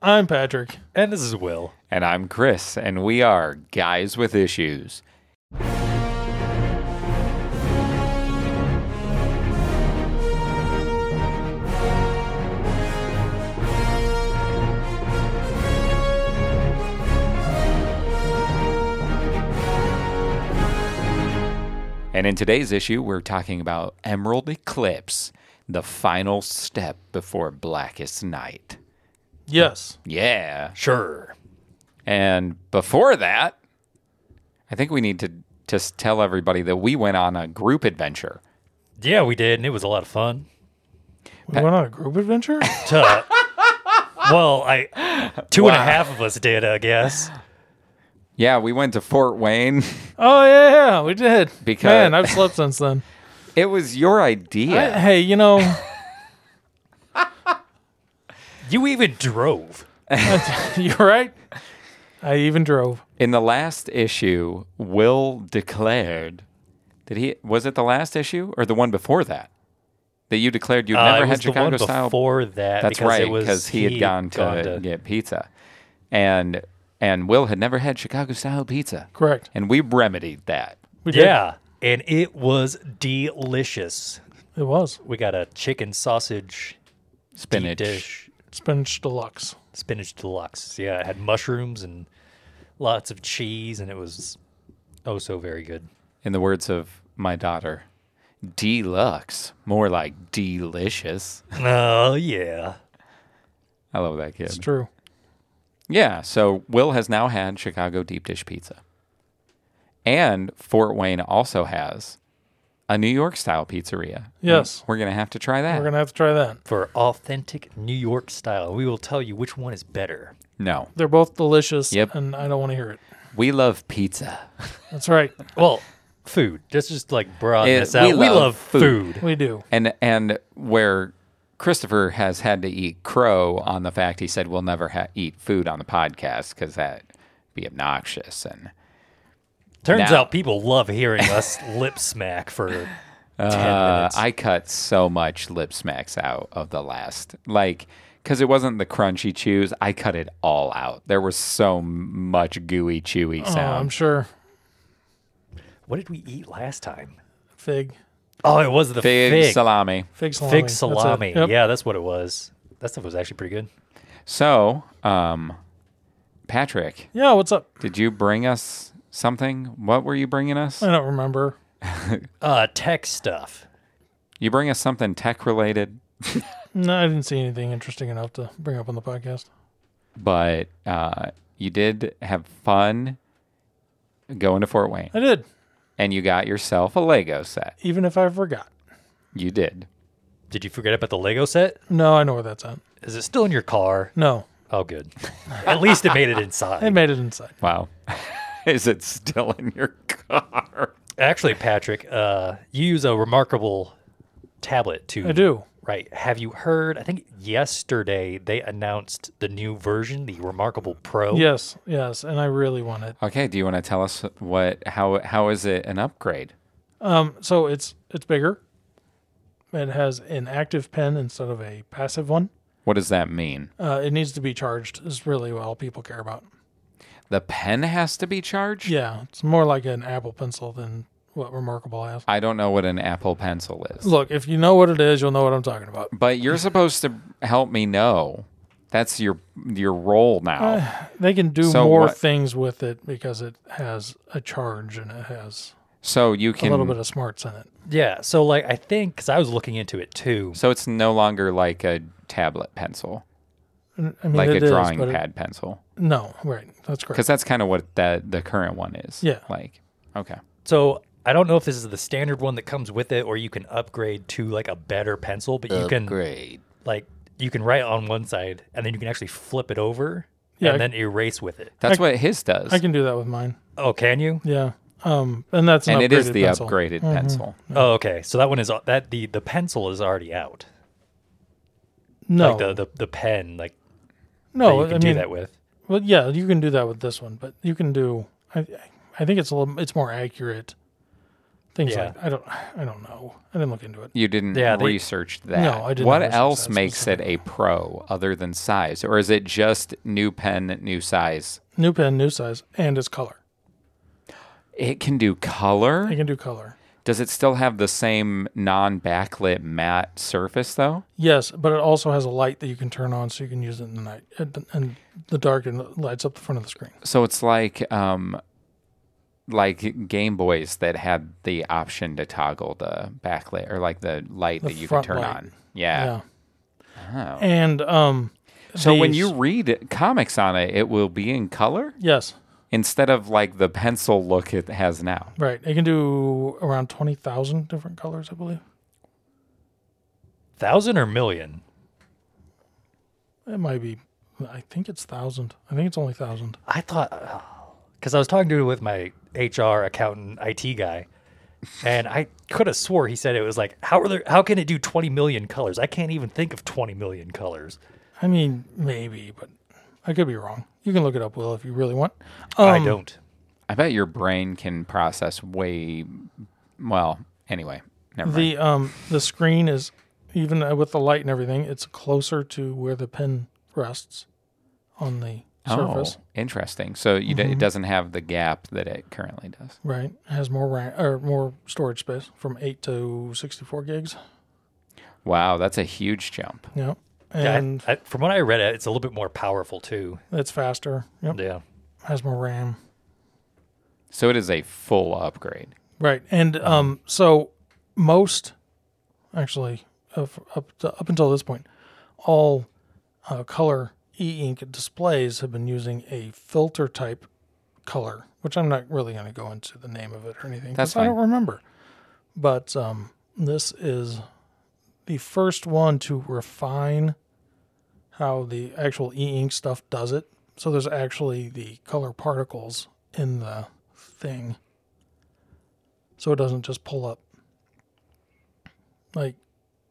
I'm Patrick. And this is Will. And I'm Chris, and we are Guys with Issues. And in today's issue, we're talking about Emerald Eclipse, the final step before Blackest Night. Yes. Yeah. Sure. And before that, I think we need to just tell everybody that we went on a group adventure. Yeah, we did, and it was a lot of fun. We went on a group adventure? Well, two and a half of us did, I guess. Yeah, we went to Fort Wayne. Oh, yeah, we did. Because- Man, I've slept since then. It was your idea. Hey, you know, You even drove. you're right. I even drove. In the last issue, Will declared was it the last issue or the one before that? That you declared you'd never it had was the Chicago one style. before that. That's because right, it was because he had gone to get pizza. And Will had never had Chicago style pizza. Correct. And we remedied that. We did. Yeah, and it was delicious. It was. We got a chicken sausage Spinach. deep dish, Spinach Deluxe. spinach deluxe. Yeah, it had mushrooms and lots of cheese, and it was oh so very good. In the words of my daughter, deluxe, more like delicious. Oh yeah. I love that It's kid. true. Yeah, so Will has now had Chicago deep dish pizza. And Fort Wayne also has a New York style pizzeria. Yes. We're going to have to try that. We're going to have to try that. For authentic New York style. We will tell you which one is better. No, They're both delicious, Yep. and I don't want to hear it. we love pizza. That's right. Well, food. Just like broaden this out. we We love love food. food. We do. And where Christopher has had to eat crow on the fact he said we'll never eat food on the podcast because that'd be obnoxious. And Turns Now- out people love hearing us lip smack for 10 minutes. I cut so much lip smacks out of the last, because it wasn't the crunchy chews. I cut it all out. There was so much gooey, chewy Oh, I'm sound. sure. What did we eat last time? Fig. Oh, it was the fig. salami. Fig salami. Fig That's it. salami. Yep. Yeah, that's what it was. That stuff was actually pretty good. So, Patrick, Yeah, what's up? did you bring us something? What were you bringing us? I don't remember. Tech stuff. You bring us something tech related, No, I didn't see anything interesting enough to bring up on the podcast. but you did have fun going to Fort Wayne, I did, and you got yourself a Lego set. even if I forgot. You did. Did you forget about the Lego set? No, I know where that's at. Is it still in your car? No, Oh, good. At least it made it I inside. made it inside. Wow. Is it still in your car? Actually, Patrick, you use a remarkable tablet to... I do. Right. Have you heard? I think yesterday they announced the new version, the Remarkable Pro. Yes, and I really want it. Okay, do you want to tell us how is it an upgrade? So it's bigger. It has an active pen instead of a passive one. What does that mean? It needs to be charged. Is really all people care about. The pen has to be charged? Yeah, it's more like an Apple Pencil than what Remarkable has. I don't know what an Apple Pencil is. Look, if you know what it is, you'll know what I'm talking about. But you're supposed to help me know. That's your role now. They can do So more what- things with it because it has a charge and it has So you a can little bit of smarts in it. Yeah. So, like, I think, because I was looking into it too. So it's no longer like a tablet pencil, I mean, like a it is, drawing but pad pencil. No, right. That's correct. Because that's kind of what the current one is. Yeah. Like, okay. So, I don't know if this is the standard one that comes with it or you can upgrade to, like, a better pencil, but you can, like, you can write on one side and then you can actually flip it over Yeah, and then erase with it. That's what his does. I can do that with mine. Oh, can you? Yeah. And that's an and it is upgraded the pencil. upgraded pencil. Oh, okay. So that one is the pencil is already out. No, Like the pen, like no. that you can do that with. Well, yeah, you can do that with this one, but you can do. I think it's it's more accurate Things Yeah. like I don't know. I didn't look into it. You didn't Yeah, research that. No, I didn't What research else that makes it a pro other than size? Or is it just new pen, new size? New pen, new size, and its color. It can do color? It can do color. Does it still have the same non-backlit matte surface, though? Yes, but it also has a light that you can turn on so you can use it in the night. And the dark and it lights up the front of the screen. So it's like Game Boys that had the option to toggle the backlit or like the light The that you could front turn light. on. Yeah. Oh. And So when these- you read comics on it, it will be in color Yes, instead of like the pencil look it has now. right. It can do around 20,000 different colors, I believe. 1,000 or million? It might be. I think it's 1,000. I think it's only 1,000. I thought, because I was talking to it with my HR accountant IT guy, and I could have swore he said it was like, how can it do 20 million colors? I can't even think of 20 million colors. I mean, maybe, but I could be wrong. You can look it up, Will, if you really want. I don't. I bet your brain can process well, anyway, never mind. The screen is, even with the light and everything, it's closer to where the pen rests on the surface. Oh, interesting. So it doesn't have the gap that it currently does. Right. It has more RAM or more storage space from 8 to 64 gigs. Wow, that's a huge jump. Yeah. Yeah, And from what I read, it's a little bit more powerful too. it's faster. Yep. Yeah. Has more RAM. So it is a full upgrade. Right. And so most, actually, up until this point, all color e-ink displays have been using a filter type color, which I'm not really going to go into the name of it or anything. That's 'cause I don't fine. remember. But this is the first one to refine how the actual e-ink stuff does it. So there's actually the color particles in the thing. So it doesn't just pull up like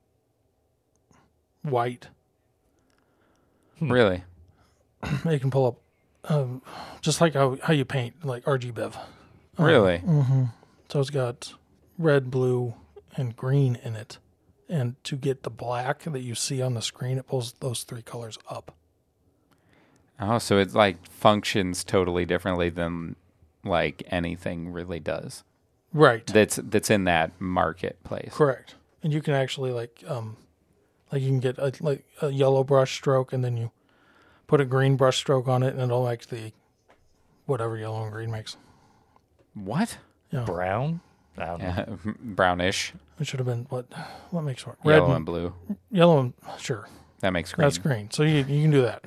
white. Really? It can pull up just like how you paint, like RGBev. Really? So it's got red, blue, and green in it. And to get the black that you see on the screen, it pulls those three colors up. Oh, so it like functions totally differently than like anything really does. Right. That's in that marketplace. Correct. And you can actually like you can get a yellow brush stroke and then you put a green brush stroke on it and it'll make the whatever yellow and green makes. What? Yeah. Brown? I don't know. Yeah, brownish, It should have been what makes what? yellow and blue. Yellow and sure. That makes green. That's green. So you can do that.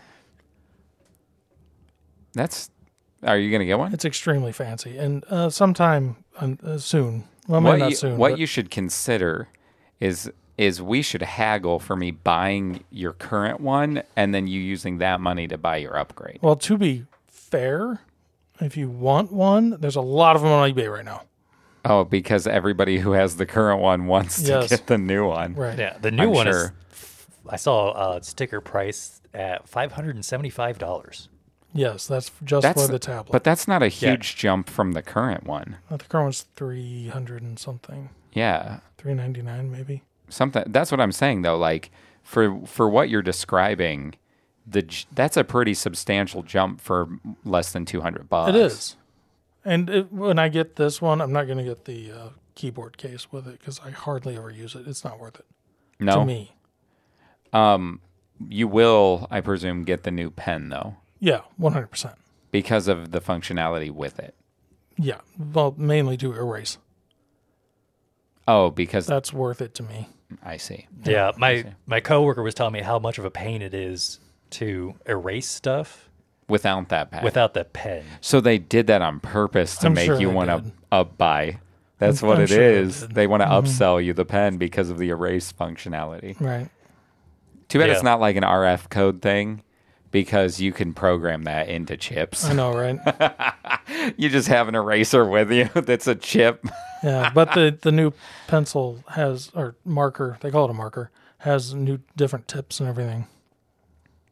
Are you gonna get one? It's extremely fancy and sometime soon. Well, maybe not soon. What but you should consider is we should haggle for me buying your current one and then you using that money to buy your upgrade. Well, to be fair, if you want one, there's a lot of them on eBay right now. Oh, because everybody who has the current one wants Yes. to get the new one. Right. Yeah, the new I'm one sure. is. I saw a sticker price at $575. Yes, that's just for the tablet. But that's not a huge jump from the current one. I think the current one's 300 and something. Yeah. 399 maybe. Something. That's what I'm saying though. Like for what you're describing, that's a pretty substantial jump for less than $200. It is. And when I get this one, I'm not going to get the keyboard case with it because I hardly ever use it. It's not worth it No. to me. You will, I presume, get the new pen though, Yeah, 100%. because of the functionality with it. Yeah, well, mainly to erase. Oh, because That's worth it to me. I see. Yeah, my coworker was telling me how much of a pain it is to erase stuff Without that pen. without the pen. So they did that on purpose to I'm make sure you they want to did. up-buy. That's what I'm it sure they is. did. They want to upsell you the pen because of the erase functionality. Right. Too bad Yeah. it's not like an RF code thing because you can program that into chips. I know, right? You just have an eraser with you that's a chip. Yeah, but the new pencil has, or marker, they call it a marker, has new different tips and everything.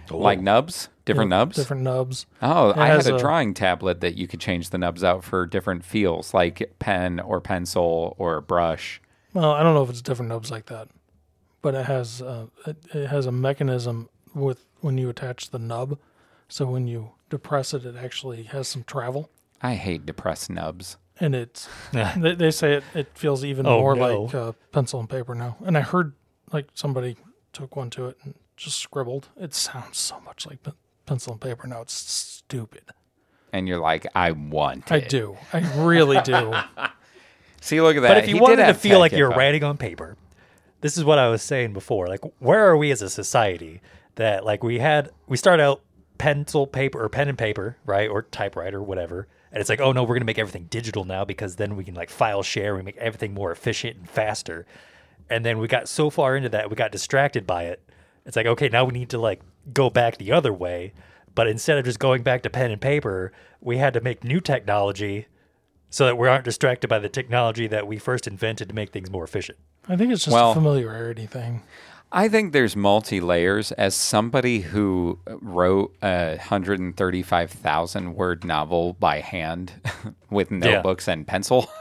Like nubs? Different nubs? Different nubs. Oh, I had has a a- drawing tablet that you could change the nubs out for different feels, like pen or pencil or brush. Well, I don't know if it's different nubs like that, but it has it has a mechanism with when you attach the nub. So when you depress it, it actually has some travel, I hate depressed nubs. and it's they say it feels even Oh, more no. like pencil and paper now. And I heard like somebody took one to it and just scribbled. It sounds so much like pencil and paper now. It's stupid. And you're like, I want it. I do. I really do. See, look at that. But if you He wanted did to have feel like tech you're info. writing on paper, this is what I was saying before. Like, where are we as a society that like we start out pencil, paper, or pen and paper, right? Or typewriter, whatever. And it's like, oh no, we're going to make everything digital now because then we can like file share. We make everything more efficient and faster. And then we got so far into that, we got distracted by it. It's like, okay, now we need to like go back the other way. But instead of just going back to pen and paper, we had to make new technology so that we aren't distracted by the technology that we first invented to make things more efficient. I think it's just Well- a familiarity thing. I think there's multi-layers. As somebody who wrote a 135,000 word novel by hand with notebooks and pencil,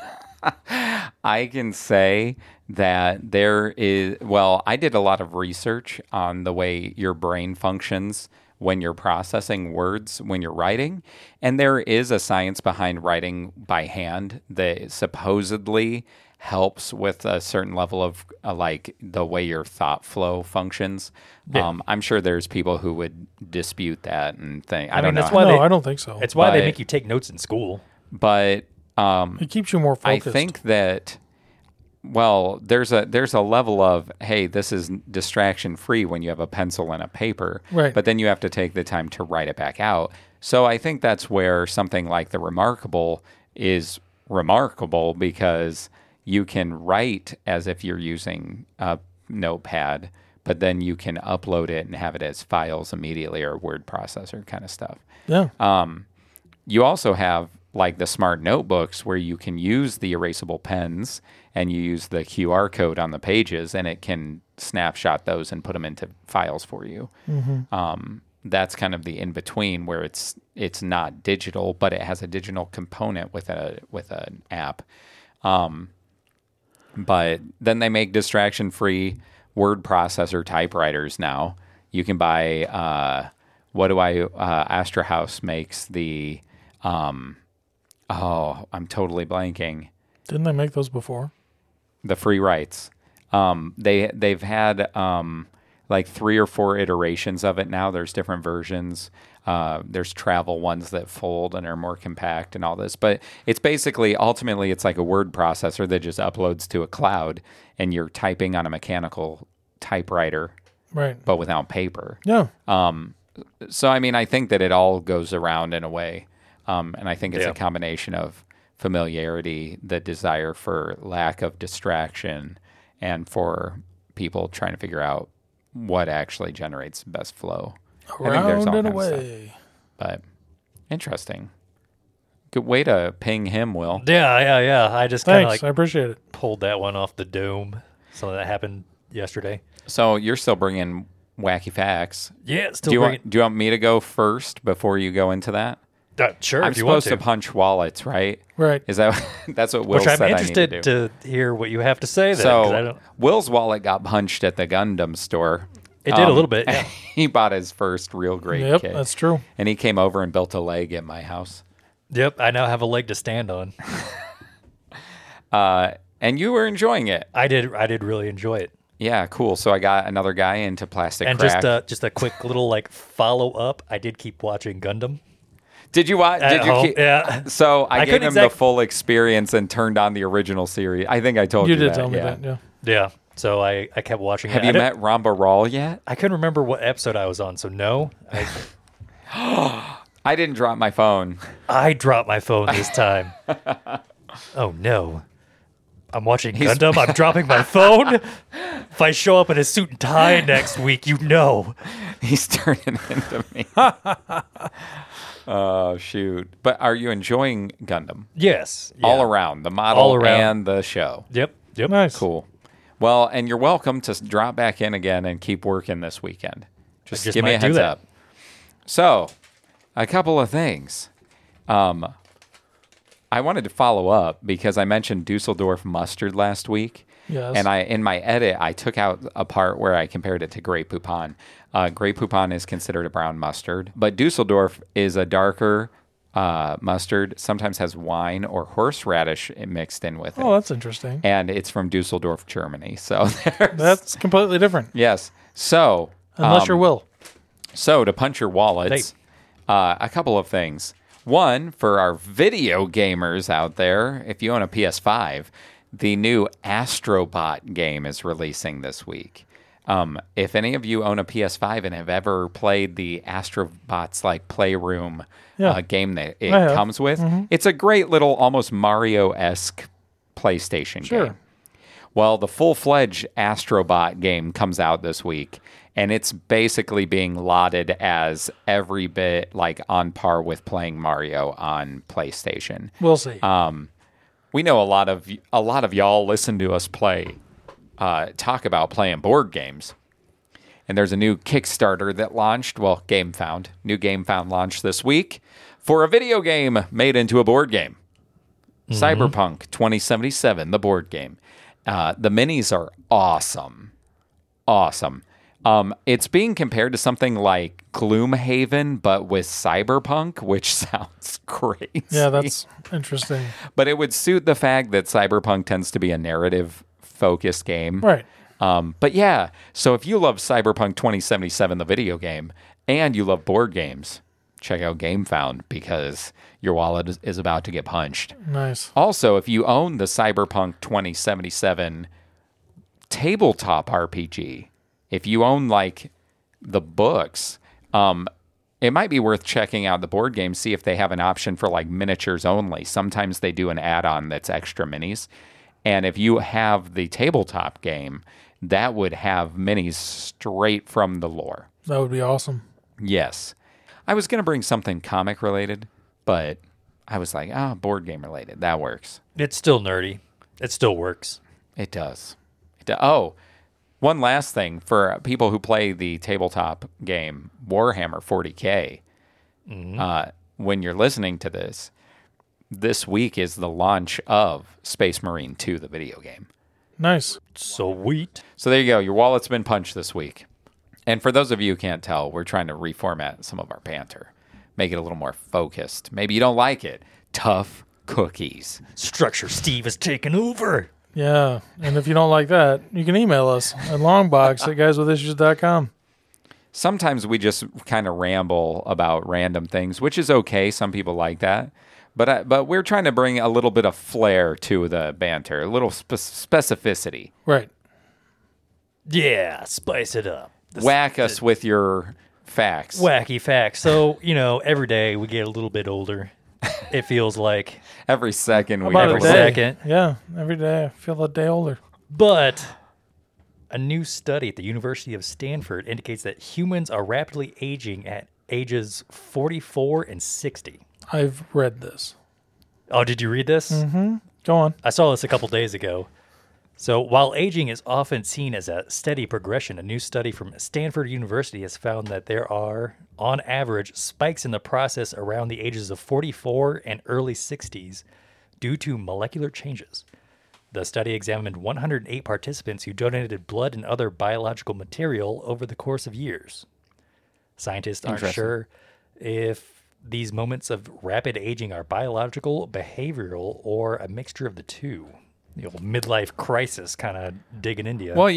I can say that there is, well, I did a lot of research on the way your brain functions when you're processing words when you're writing. And there is a science behind writing by hand that supposedly helps with a certain level of like the way your thought flow functions. Yeah. I'm sure there's people who would dispute that and think, I mean, don't know. that's why No, they- I don't think so. It's why they But- make you take notes in school. But It keeps you more I focused. think that, well, there's a level of, hey, this is distraction free when you have a pencil and a paper, Right. but then you have to take the time to write it back out. So I think that's where something like The Remarkable is remarkable, because you can write as if you're using a notepad, but then you can upload it and have it as files immediately, or word processor kind of stuff. Yeah. You also have like the smart notebooks where you can use the erasable pens and you use the QR code on the pages, and it can snapshot those and put them into files for you. That's kind of the in between where it's not digital, but it has a digital component with an app. But then they make distraction free word processor typewriters now. You can buy Astra House makes the I'm totally blanking. Didn't they make those before? The free rights. They've had like 3 or 4 iterations of it now. There's different versions. There's travel ones that fold and are more compact and all this. But it's basically, ultimately, it's like a word processor that just uploads to a cloud, and you're typing on a mechanical typewriter, Right. but without paper. Yeah. So, I mean, I think that it all goes around in a way. And I think it's Yeah. a combination of familiarity, the desire for lack of distraction, and for people trying to figure out what actually generates the best flow. I think there's all Around and kinds of stuff. away. But interesting. Good way to ping him, Will. Yeah. I just kind of Thanks. like I appreciate it. pulled that one off the dome. Something that happened yesterday. So you're still bringing wacky facts. Yeah, still Do you bringing. want me to go first before you go into that? Sure, I'm if you want supposed to punch wallets, right? Right. Is that that's what Will Which I'm said I need interested to do? to hear what you have to say. Then, 'cause I So don't, Will's wallet got punched at the Gundam store. it did a little bit. Yeah. He bought his first real great Yep, kit. that's true. And he came over and built a leg at my house. Yep, I now have a leg to stand on. And you were enjoying it. I did really enjoy it. Yeah, cool. So I got another guy into plastic And crack. just a quick little like follow up. I did keep watching Gundam. Did you watch? At Did you home, keep? yeah. So I gave couldn't him the full experience and turned on the original series. I think I told you You did that, tell me yeah. that, yeah. Yeah. So I kept watching Have it. you I didn't- met Ramba Rawl yet? I couldn't remember what episode I was on, so no. I didn't drop my phone. I dropped my phone this time. Oh no. I'm watching Gundam. I'm dropping my phone. If I show up in a suit and tie next week, you know. He's turning into me. Oh, shoot. But are you enjoying Gundam? Yes. Yeah. All around, the model All around. and the show. Yep. Nice. Cool. Well, and you're welcome to drop back in again and keep working this weekend. Just just give me a might do heads that. up. So, a couple of things. I wanted to follow up because I mentioned Dusseldorf mustard last week. Yes. And in my edit, I took out a part where I compared it to Grey Poupon. Grey Poupon is considered a brown mustard, but Dusseldorf is a darker mustard, sometimes has wine or horseradish mixed in with it. Oh, that's interesting. And it's from Dusseldorf, Germany. So That's completely different. yes. So Unless you're Will. So to punch your wallets, a couple of things. One, for our video gamers out there, if you own a PS5, the new Astrobot game is releasing this week. If any of you own a PS5 and have ever played the Astrobots like Playroom game that it comes with, it's a great little almost Mario-esque PlayStation game. Well, the full-fledged Astrobot game comes out this week, and it's basically being lauded as every bit like on par with playing Mario on PlayStation. We'll see. We know a lot of y'all listen to us talk about playing board games. And there's a new Kickstarter that launched, new GameFound launched this week for a video game made into a board game. Cyberpunk 2077, the board game. The minis are awesome. Awesome. It's being compared to something like Gloomhaven, but with Cyberpunk, which sounds crazy. Yeah, that's interesting. But it would suit the fact that Cyberpunk tends to be a narrative-focused game. Right. But yeah, so if you love Cyberpunk 2077, the video game, and you love board games, check out GameFound because your wallet is about to get punched. Nice. Also, if you own the Cyberpunk 2077 tabletop RPG, if you own like the books, it might be worth checking out the board game, see if they have an option for like miniatures only. Sometimes they do an add-on that's extra minis. And if you have the tabletop game, that would have minis straight from the lore. That would be awesome. Yes. I was going to bring something comic related, but I was like, board game related. That works. It's still nerdy. It still works. It does. Oh, one last thing for people who play the tabletop game Warhammer 40K. When you're listening to this week is the launch of Space Marine 2, the video game. Nice. Sweet. So there you go. Your wallet's been punched this week. And for those of you who can't tell, we're trying to reformat some of our banter, make it a little more focused. Maybe you don't like it. Tough cookies. Structure Steve has taken over. Yeah. And if you don't like that, you can email us at longbox@guyswithissues.com. Sometimes we just kind of ramble about random things, which is okay. Some people like that. But we're trying to bring a little bit of flair to the banter, a little specificity. Right. Yeah, spice it up. Whack us with your facts. Wacky facts. So, every day we get a little bit older. It feels like. Every second we About get a every day. second. Yeah. Every day I feel a day older. But a new study at the University of Stanford indicates that humans are rapidly aging at ages 44 and 60. I've read this. Oh, did you read this? Go on. I saw this a couple days ago. So while aging is often seen as a steady progression, a new study from Stanford University has found that there are, on average, spikes in the process around the ages of 44 and early 60s due to molecular changes. The study examined 108 participants who donated blood and other biological material over the course of years. Scientists aren't sure if these moments of rapid aging are biological, behavioral, or a mixture of the two. The old midlife crisis kind of digging into you. Well,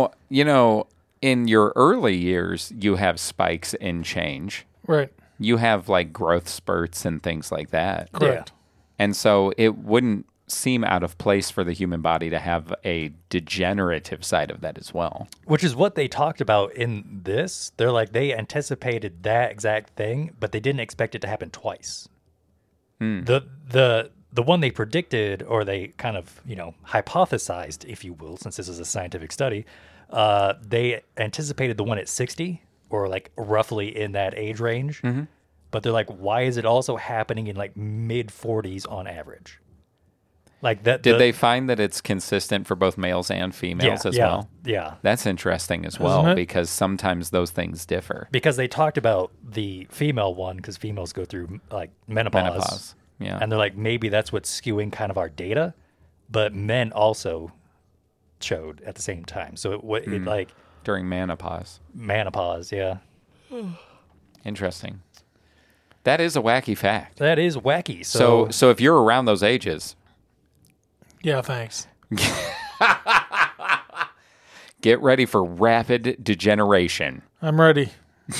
in your early years, you have spikes in change. Right. You have like growth spurts and things like that. Correct. And so it wouldn't seem out of place for the human body to have a degenerative side of that as well. Which is what they talked about in this. They're like, they anticipated that exact thing, but they didn't expect it to happen twice. The one they predicted, or they kind of, hypothesized, if you will, since this is a scientific study, they anticipated the one at 60, or like roughly in that age range. But they're like, why is it also happening in like mid 40s on average? Like that. Did they find that it's consistent for both males and females as well? Yeah. That's interesting as well, because sometimes those things differ. Because they talked about the female one, because females go through like menopause. Yeah. And they're like, maybe that's what's skewing kind of our data, but men also showed at the same time. So it like during menopause. Yeah. Interesting. That is a wacky fact. That is wacky. So if you're around those ages, yeah, thanks. get ready for rapid degeneration. I'm ready.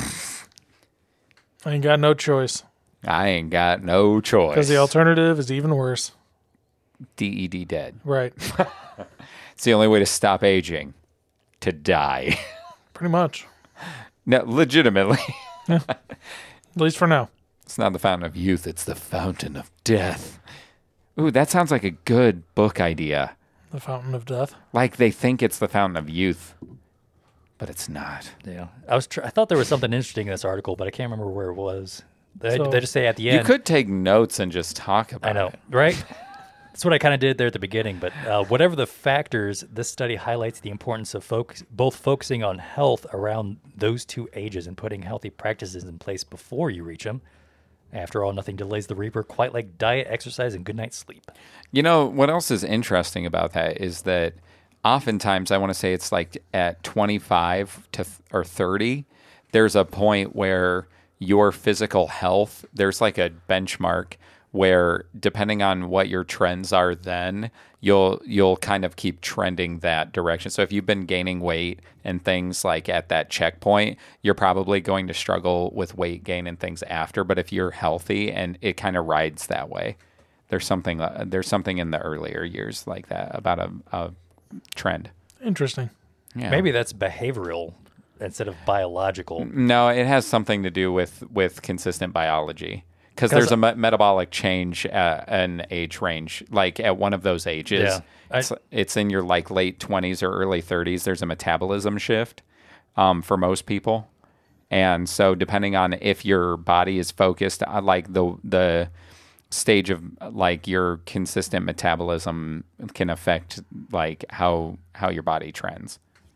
I ain't got no choice. I ain't got no choice. Because the alternative is even worse. DED dead. Right. It's the only way to stop aging. To die. Pretty much. No, legitimately. At least for now. It's not the fountain of youth, it's the fountain of death. Ooh, that sounds like a good book idea. The Fountain of Death. Like they think it's the fountain of youth, but it's not. Yeah. I thought there was something interesting in this article, but I can't remember where it was. They just say at the end. You could take notes and just talk about it. I know, right? That's what I kind of did there at the beginning. But whatever the factors, this study highlights the importance of both focusing on health around those two ages and putting healthy practices in place before you reach them. After all, nothing delays the reaper quite like diet, exercise, and good night's sleep. You know, what else is interesting about that is that oftentimes, I want to say it's like at 25 or 30, there's a point where your physical health, there's like a benchmark where depending on what your trends are then, you'll kind of keep trending that direction. So if you've been gaining weight and things like at that checkpoint, you're probably going to struggle with weight gain and things after. But if you're healthy and it kind of rides that way, there's something in the earlier years like that about a trend. Interesting. Yeah. Maybe that's behavioral instead of biological. No, it has something to do with consistent biology. Because there's a metabolic change at an age range, like at one of those ages. Yeah. It's in your like late 20s or early 30s. There's a metabolism shift for most people. And so depending on if your body is focused on like the stage of like your consistent metabolism can affect like how your body trends.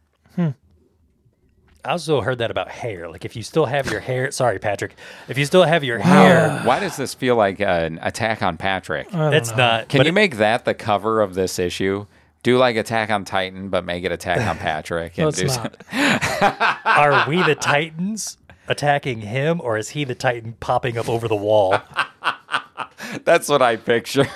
I also heard that about hair. Like if you still have your hair, sorry, Patrick, if you still have your hair. Why does this feel like an attack on Patrick? It's not. Can you make that the cover of this issue? Do like Attack on Titan, but make it Attack on Patrick. No, it's not. Are we the Titans attacking him, or is he the Titan popping up over the wall? That's what I pictured.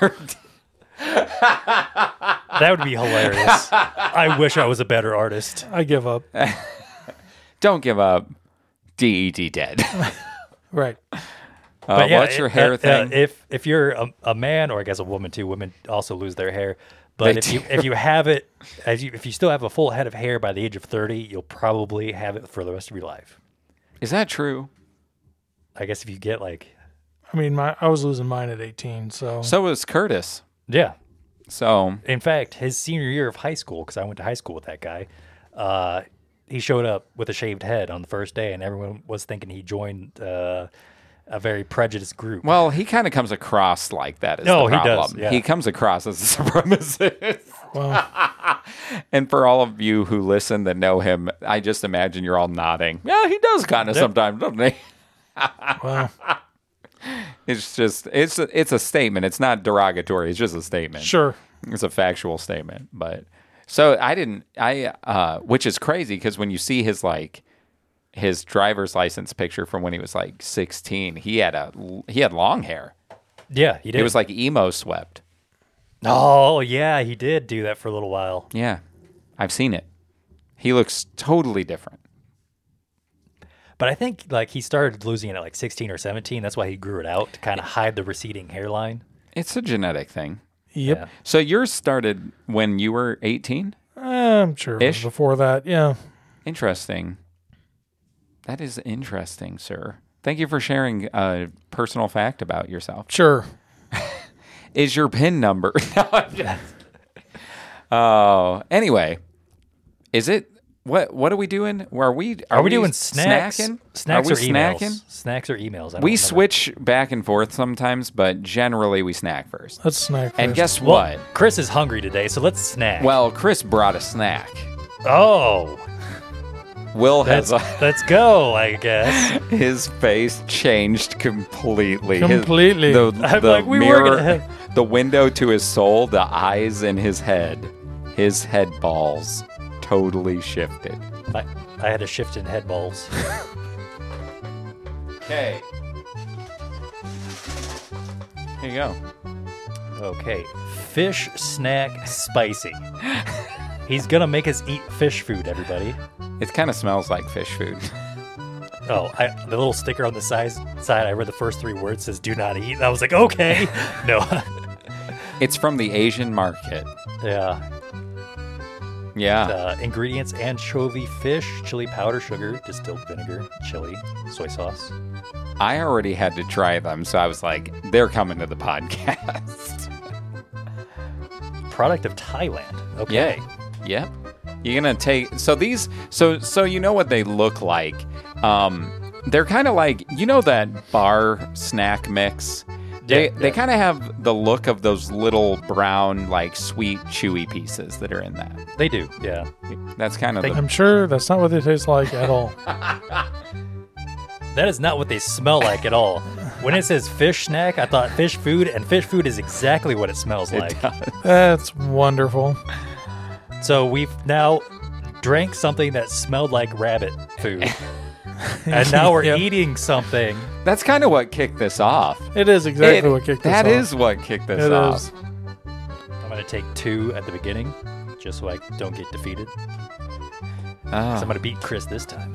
That would be hilarious. I wish I was a better artist. I give up. Don't give up. DED dead. Right. But yeah, what's your hair thing? If you're a man, or I guess a woman too, women also lose their hair. But if you have it, if you still have a full head of hair by the age of 30, you'll probably have it for the rest of your life. Is that true? I guess if you get like, I mean, I was losing mine at 18, so. So was Curtis. yeah. So In fact, his senior year of high school, because I went to high school with that guy, he showed up with a shaved head on the first day, and everyone was thinking he joined a very prejudiced group. well, he kind of comes across like that. No, the he does, problem. yeah. He comes across as a supremacist. Well, And for all of you who listen that know him, I just imagine you're all nodding. Yeah, he does kind of sometimes, doesn't he? well, It's just it's a statement. It's not derogatory. It's just a statement. sure. It's a factual statement. But so which is crazy because when you see his driver's license picture from when he was like 16, he had long hair. Yeah, he did. It was like emo swept. Oh, yeah, he did do that for a little while. Yeah, I've seen it. He looks totally different. But I think like he started losing it at like 16 or 17. That's why he grew it out to kind of hide the receding hairline. It's a genetic thing. Yep. Yeah. So yours started when you were 18? I'm sure it was Ish? before that. Yeah. Interesting. That is interesting, sir. Thank you for sharing a personal fact about yourself. Sure. Is your PIN number? Oh, anyway, is it What are we doing? Are we doing snacks? Snacking? Snacks are or we emails? snacking? Snacks or emails? I don't We remember. switch back and forth sometimes, but generally we snack first. Let's snack first. And guess Well, what? Chris is hungry today, so let's snack. Well, Chris brought a snack. oh, Will has let's go. I guess. his face changed completely. Completely. I'm like, we were gonna have- the window to his soul, the eyes in his head balls totally shifted. I had a shift in head balls. Okay. Here you go. Okay, fish snack spicy. He's gonna make us eat fish food, everybody. It kind of smells like fish food. Oh, the little sticker on the side, I read the first 3 words, says "Do not eat." And I was like, okay, no. It's from the Asian market. Yeah. Yeah. Ingredients: anchovy, fish, chili powder, sugar, distilled vinegar, chili, soy sauce. I already had to try them, so I was like, they're coming to the podcast. Product of Thailand. Okay. Yeah. Yep. You're gonna take so you know what they look like. They're kind of like, you know, that bar snack mix. They kind of have the look of those little brown, like sweet, chewy pieces that are in that. They do. Yeah. That's kind of I'm sure that's not what they taste like at all. That is not what they smell like at all. When it says fish snack, I thought fish food, and fish food is exactly what it smells like. That's wonderful. So we've now drank something that smelled like rabbit food. And now we're Yep. eating something. That's kind of what kicked this off. It is exactly what kicked this off. That is what kicked this It off. is. I'm going to take 2 at the beginning, just so I don't get defeated. So I'm Oh, going to beat Chris this time.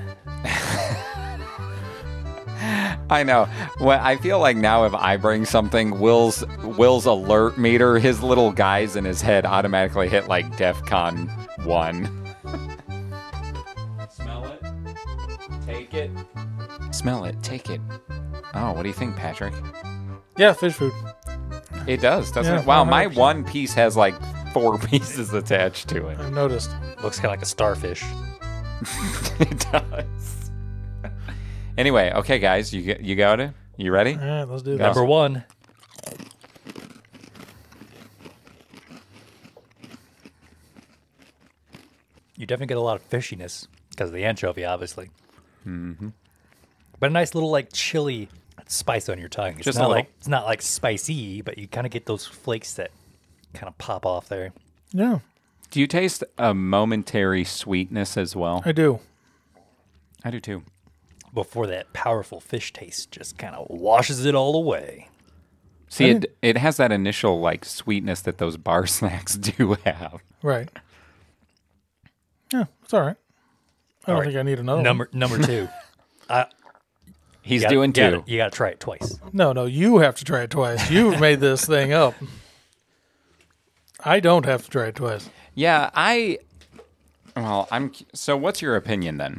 I know. Well, I feel like now if I bring something, Will's alert meter, his little guys in his head automatically hit like DEFCON 1. Smell it. Take it. Smell it. Take it. Oh, what do you think, Patrick? Yeah, fish food. It does, doesn't Yeah, it? Wow, my 100%. one piece has like 4 pieces attached to it. I've noticed. Looks kind of like a starfish. It does. Anyway, okay, guys, you got it? You ready? All right, let's do Go. this. Number 1. You definitely get a lot of fishiness because of the anchovy, obviously. Mm-hmm. But a nice little like chili spice on your tongue. It's Just not a little. like it's not like spicy, but you kind of get those flakes that kind of pop off there. Yeah, Do you taste a momentary sweetness as well? I do. I do too. Before that powerful fish taste just kind of washes it all away. See, it has that initial like sweetness that those bar snacks do have. Right. Yeah, it's all right. I don't All right. think I need another one. Number 2. He's You gotta- doing you gotta- 2. You got to try it twice. No, you have to try it twice. You've made this thing up. I don't have to try it twice. Yeah, so what's your opinion then?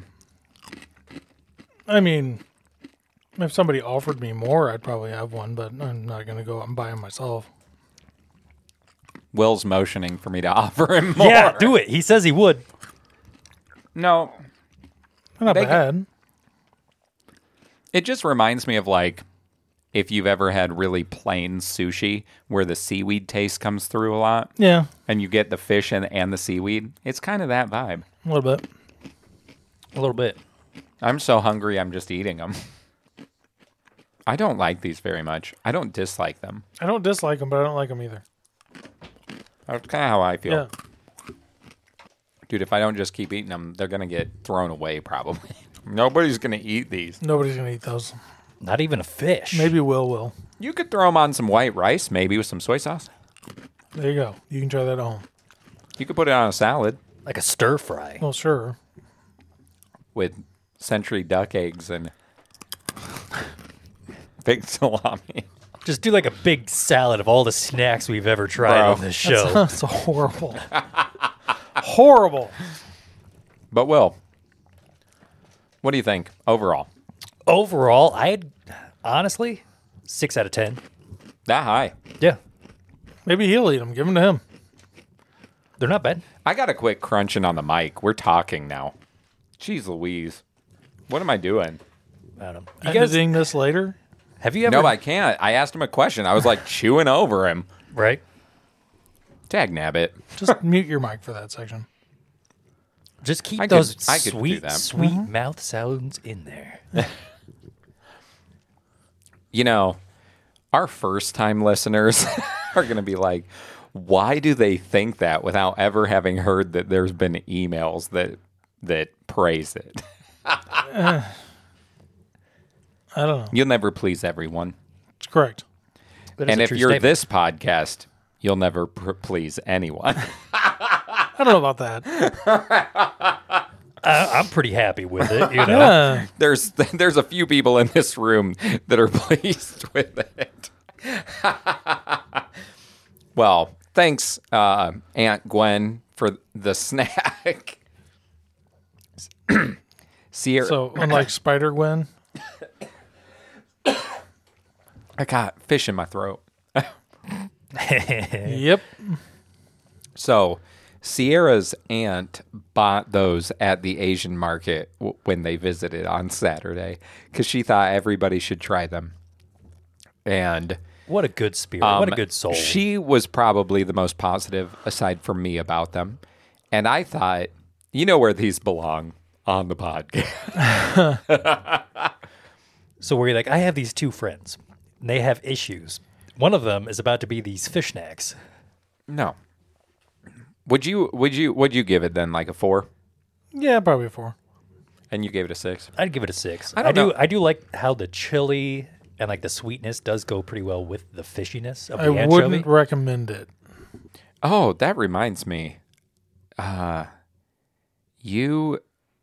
I mean, if somebody offered me more, I'd probably have one, but I'm not going to go out and buy them myself. Will's motioning for me to offer him more. Yeah, do it. He says he would. No, They're not They- bad. it just reminds me of like if you've ever had really plain sushi where the seaweed taste comes through a lot Yeah, and you get the fish and the seaweed. It's kind of that vibe. a little bit. A little bit. I'm so hungry, I'm just eating them. I don't like these very much. I don't dislike them. I don't dislike them, but I don't like them either. That's kind of how I feel. Yeah. Dude, if I don't just keep eating them, they're going to get thrown away probably. Nobody's going to eat these. Nobody's going to eat those. Not even a fish. Maybe Will. You could throw them on some white rice, maybe with some soy sauce. There you go. You can try that at home. You could put it on a salad Like a stir fry. Well, sure. with century duck eggs and big salami. Just do like a big salad of all the snacks we've ever tried Bro. on this show. That's horrible. Horrible. But Will, what do you think overall? Overall, I'd honestly 6 out of 10. That high? Yeah. Maybe he'll eat them. Give them to him. They're not bad. I got to quit crunching on the mic. We're talking now. Jeez Louise. What am I doing? I don't know. You guys, Editing this later? have you ever? No, I can't. I asked him a question. I was like chewing over him. Right. Dag nabbit. Just mute your mic for that section. Just keep I could- those I could do sweet, that. sweet mouth sounds in there. You know, our first time listeners are going to be like, why do they think that without ever having heard that there's been emails that praise it? I don't know. You'll never please everyone. It's correct. That is And a if true you're statement. this podcast, you'll never please anyone. I don't know about that. I'm pretty happy with it. You know, Yeah. There's a few people in this room that are pleased with it. Well, thanks, Aunt Gwen, for the snack. Sierra, So unlike Spider Gwen, I got fish in my throat. yep. So, Sierra's aunt bought those at the Asian market when they visited on Saturday because she thought everybody should try them. And what a good spirit. What a good soul. she was probably the most positive, aside from me, about them. And I thought, you know where these belong on the podcast. So where you're like, I have these two friends. And they have issues. One of them is about to be these fish snacks. No. Would you give it then like a 4? Yeah, probably 4. And you gave it a 6? I'd give it a 6. I don't know. I do like how the chili and like the sweetness does go pretty well with the fishiness of the I anchovy. wouldn't recommend it. Oh, that reminds me. You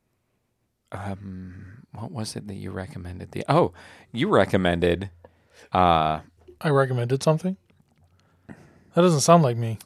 what was it that you recommended? You recommended I recommended something? That doesn't sound like me.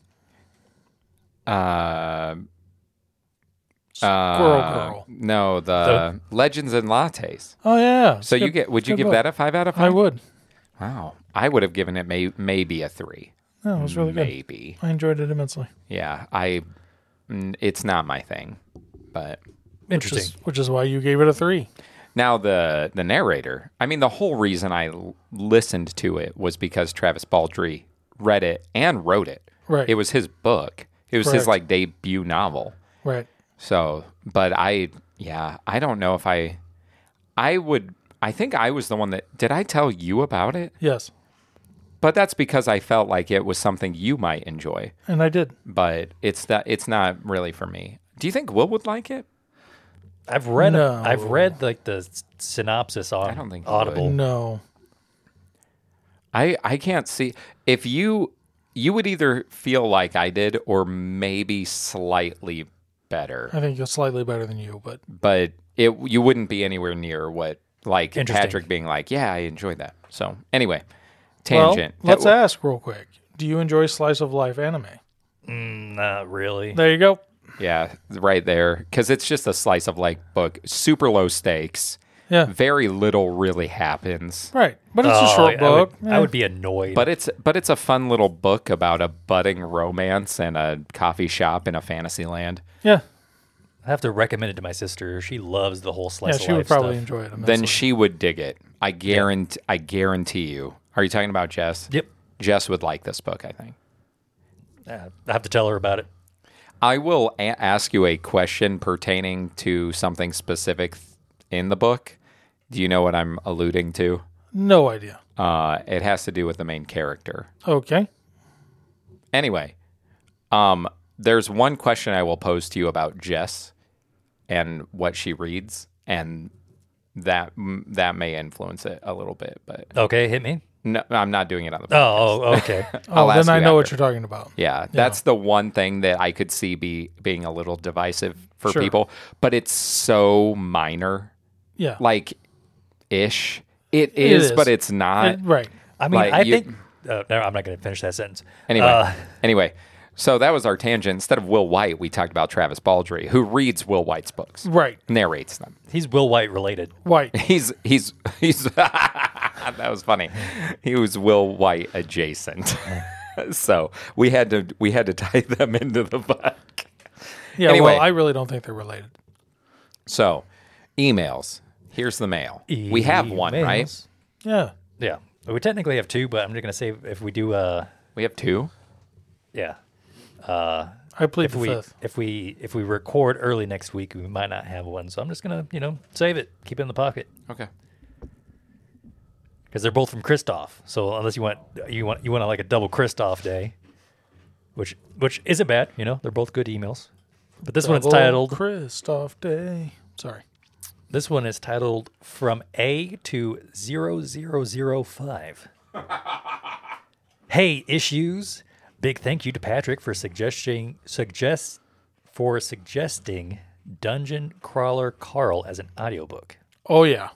Squirrel Girl. No, the Legends and Lattes. Oh, yeah. So would you give that a 5 out of 5? I would. Wow. I would have given it maybe a 3. Yeah, it was really good. Maybe. I enjoyed it immensely. Yeah, it's not my thing, but Interesting. Which is why you gave it a 3. now the narrator. I mean, the whole reason I listened to it was because Travis Baldree read it and wrote it. Right. It was his book. It was his Correct. like debut novel. Right. So, but I don't know if I think I was the one did I tell you about it? Yes. But that's because I felt like it was something you might enjoy. And I did. But it's not really for me. Do you think Will would like it? I've read No. like the synopsis on I don't think you Audible. No. I can't see if you would either feel like I did or maybe slightly better. I think it's slightly better than you, But you wouldn't be anywhere near what like Interesting. Patrick being like, yeah, I enjoyed that. So anyway, tangent. Well, let's ask real quick. Do you enjoy slice of life anime? Not really. There you go. Yeah, right there. Because it's just a slice of like book, super low stakes. Yeah. Very little really happens. Right. But it's a short book. I would be annoyed. But it's a fun little book about a budding romance and a coffee shop in a fantasy land. Yeah. I have to recommend it to my sister. She loves the whole Yeah, slice of she life would probably stuff. enjoy it. Then immensely. she would dig it. I guarantee you. Are you talking about Jess? Yep. Jess would like this book, I think. I have to tell her about it. I will ask you a question pertaining to something specific in the book. Do you know what I'm alluding to? No idea. It has to do with the main character. Okay. Anyway, there's one question I will pose to you about Jess and what she reads, and that may influence it a little bit. But Okay, hit me. no, I'm not doing it on the podcast. Oh, okay. I'll Oh, ask then I you know what after. you're talking about. Yeah, that's the one thing that I could see being a little divisive for Sure. people, but it's so minor, Yeah. like ish. It is, is. but it's not. Right. I mean, Like, I you- think. No, I'm not going to finish that sentence. Anyway, so that was our tangent. Instead of Will White, we talked about Travis Baldree, who reads Will White's books, Right. narrates them. He's Will White related. White. He's that was funny. He was Will White adjacent. So we had to tie them into the book. Yeah, Anyway. well, I really don't think they're related. So, emails. Here's the mail. We have one, right? Emails. Yeah. Yeah. We technically have 2, but I'm just going to say if we do, We have 2. yeah. I plead If the we fifth. if we record early next week, we might not have one. So I'm just gonna save it, keep it in the pocket Okay. because they're both from Christoph. So unless you want like a double Christoph day, which isn't bad, they're both good emails. But this one's Double titled Christoph Day. Sorry. This one is titled From A to 0005. Hey, issues. Big thank you to Patrick for suggesting Dungeon Crawler Carl as an audiobook. Oh, yeah.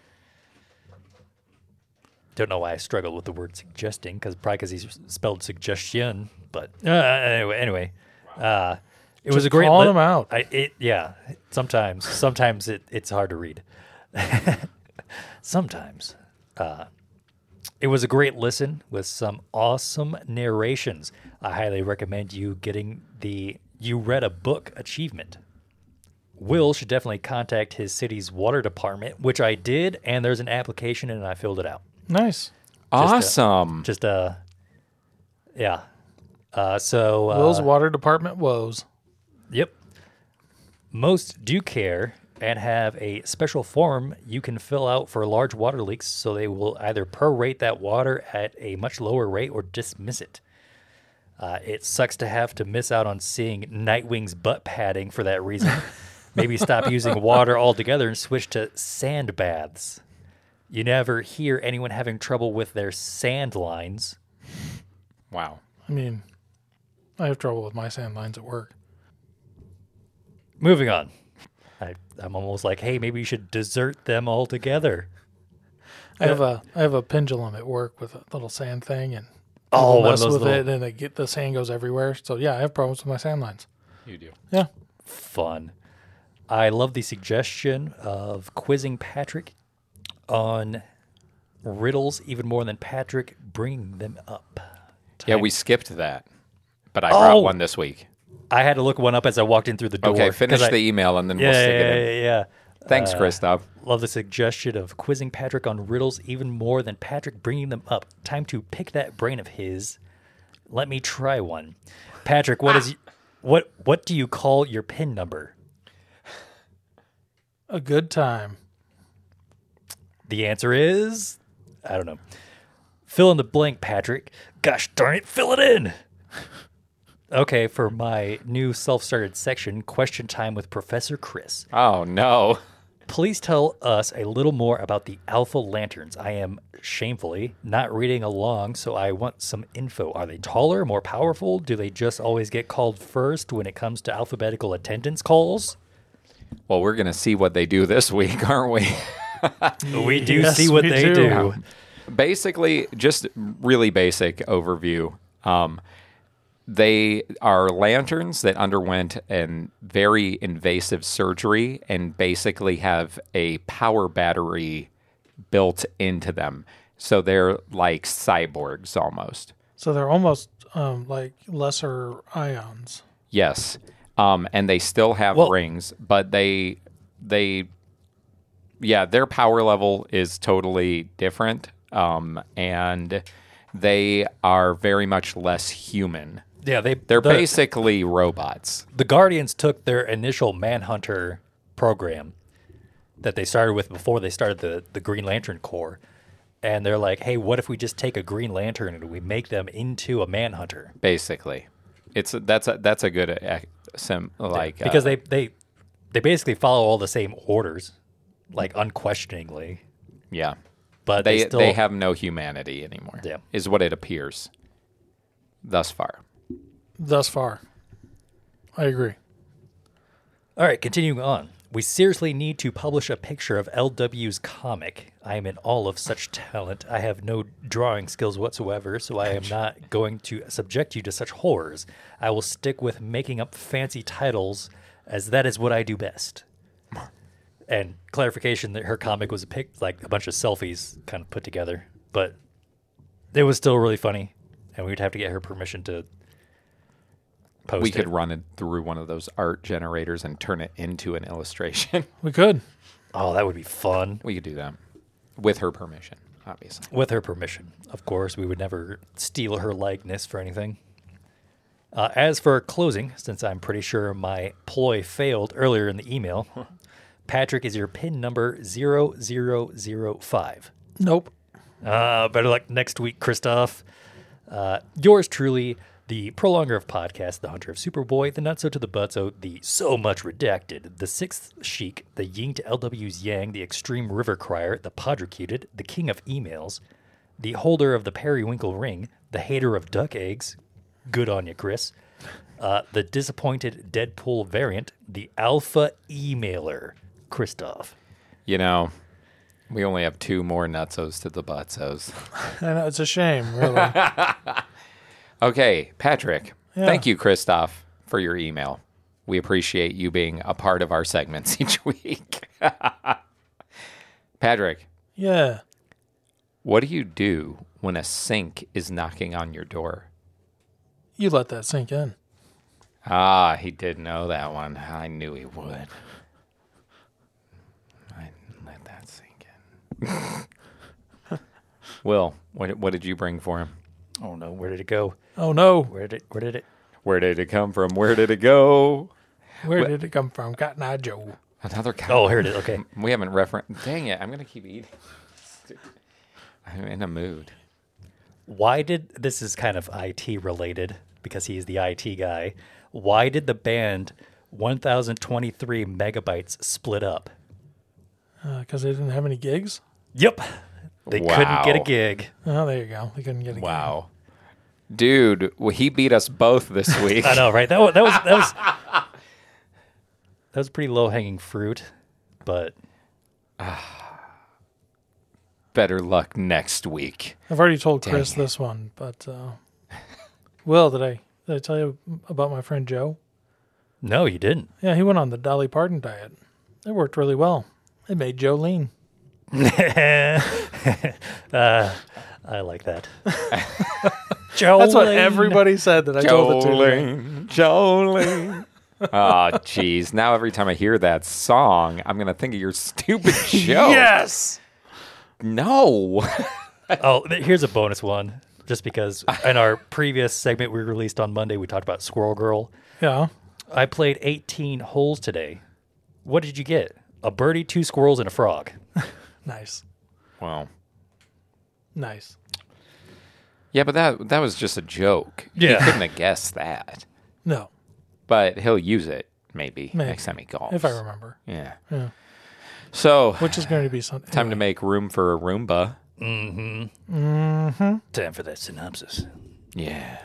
Don't know why I struggled with the word suggesting, probably because he's spelled suggestion. But anyway, it was Just a great. calling him out. Sometimes it's hard to read. Sometimes. It was a great listen with some awesome narrations. I highly recommend you getting the You Read a Book achievement. Will should definitely contact his city's water department, which I did, and there's an application and I filled it out. Nice. Awesome. Yeah. So Will's water department woes. Yep. Most do care and have a special form you can fill out for large water leaks, so they will either prorate that water at a much lower rate or dismiss it. It sucks to have to miss out on seeing Nightwing's butt padding for that reason. Maybe stop using water altogether and switch to sand baths. You never hear anyone having trouble with their sand lines. Wow. I mean, I have trouble with my sand lines at work. Moving on. I'm almost like, hey, maybe you should desert them altogether. I have a pendulum at work with a little sand thing, and Oh, people one of mess those with little- it, and the sand goes everywhere. So yeah, I have problems with my sand lines. You do. Yeah. Fun. I love the suggestion of quizzing Patrick on riddles even more than Patrick bringing them up. Yeah, we skipped that. But I brought one this week. I had to look one up as I walked in through the door. Okay, finish the email and then we'll stick it in. Yeah. Thanks, Christoph. Love the suggestion of quizzing Patrick on riddles even more than Patrick bringing them up. Time to pick that brain of his. Let me try one. Patrick, what do you call your PIN number? A good time. The answer is, I don't know. Fill in the blank, Patrick. Gosh darn it, fill it in. Okay, for my new self-started section, question time with Professor Chris. Oh, no. Please tell us a little more about the Alpha Lanterns. I am shamefully not reading along, so I want some info. Are they taller, more powerful? Do they just always get called first when it comes to alphabetical attendance calls? Well, we're going to see what they do this week, aren't we? We do Yes, see what we they do. Basically, just really basic overview. They are lanterns that underwent a very invasive surgery and basically have a power battery built into them. So they're like cyborgs almost. So they're almost like lesser ions. Yes. And they still have rings, but their power level is totally different. And they are very much less human. Yeah, They're basically robots. The Guardians took their initial Manhunter program that they started with before they started the Green Lantern Corps, and they're like, "Hey, what if we just take a Green Lantern and we make them into a Manhunter?" Basically, that's a good because they basically follow all the same orders, like unquestioningly. Yeah, But they have no humanity anymore. Yeah. Is what it appears thus far. Thus far. I agree. All right, continuing on. We seriously need to publish a picture of LW's comic. I am in awe of such talent. I have no drawing skills whatsoever, so I am not going to subject you to such horrors. I will stick with making up fancy titles, as that is what I do best. And clarification that her comic was a bunch of selfies kind of put together, but it was still really funny. and we'd have to get her permission to post We it. could run it through one of those art generators and turn it into an illustration. We could. Oh, that would be fun. We could do that with her permission, obviously. With her permission. Of course, we would never steal her likeness for anything. As for closing, since I'm pretty sure my ploy failed earlier in the email, Patrick is your pin number 0005. Nope. Better luck next week, Christoph. Yours truly, the prolonger of podcast, the hunter of Superboy, the nutso to the butso, the so much redacted, the sixth Sheik, the yin to LW's yang, the extreme river crier, the podricated, the king of emails, the holder of the periwinkle ring, the hater of duck eggs, good on you, Chris, the disappointed Deadpool variant, the alpha emailer, Christoph. You know, we only have 2 more nutsos to the butsos. I know, it's a shame, really. Okay, Patrick. Yeah. Thank you, Christoph, for your email. We appreciate you being a part of our segments each week. Patrick, Yeah. what do you do when a sink is knocking on your door? You let that sink in. Ah, he did know that one. I knew he would. I let that sink in. Will, what did you bring for him? Oh no, where did it go? Oh, no. Where did it? Where did it come from? Where did it go? Where did it come from? Cotton Eye Joe. Another cow. Oh, here it is. Okay. We haven't referenced. Dang it! I'm gonna keep eating. I'm in a mood. Why did this is kind of IT related because he's the IT guy. Why did the band 1023 Megabytes split up? Because they didn't have any gigs? Yep. They couldn't get a Wow. gig. Oh, there you go. They couldn't get a gig. Wow, dude, well, he beat us both this week. I know, right? That was pretty low hanging fruit, but Better luck next week. I've already told Chris Dang it. this one, but Will, did I tell you about my friend Joe? no, you didn't. Yeah, he went on the Dolly Parton diet. It worked really well. It made Joe lean. I like that. Joe That's what Lane. everybody said that I told it to. Jolene. Oh, jeez. Now every time I hear that song, I'm going to think of your stupid joke. Yes. No. Oh, here's a bonus one. Just because in our previous segment we released on Monday, we talked about Squirrel Girl. Yeah. I played 18 holes today. What did you get? A birdie, 2 squirrels, and a frog. Nice. Well, Nice. yeah, but that was just a joke. Yeah. He couldn't have guessed that. No, But he'll use it maybe Maybe. next time he golfs. if I remember. Yeah. Yeah. So, Which is going to be something. time to make room for a Roomba. Time for that synopsis. Yeah.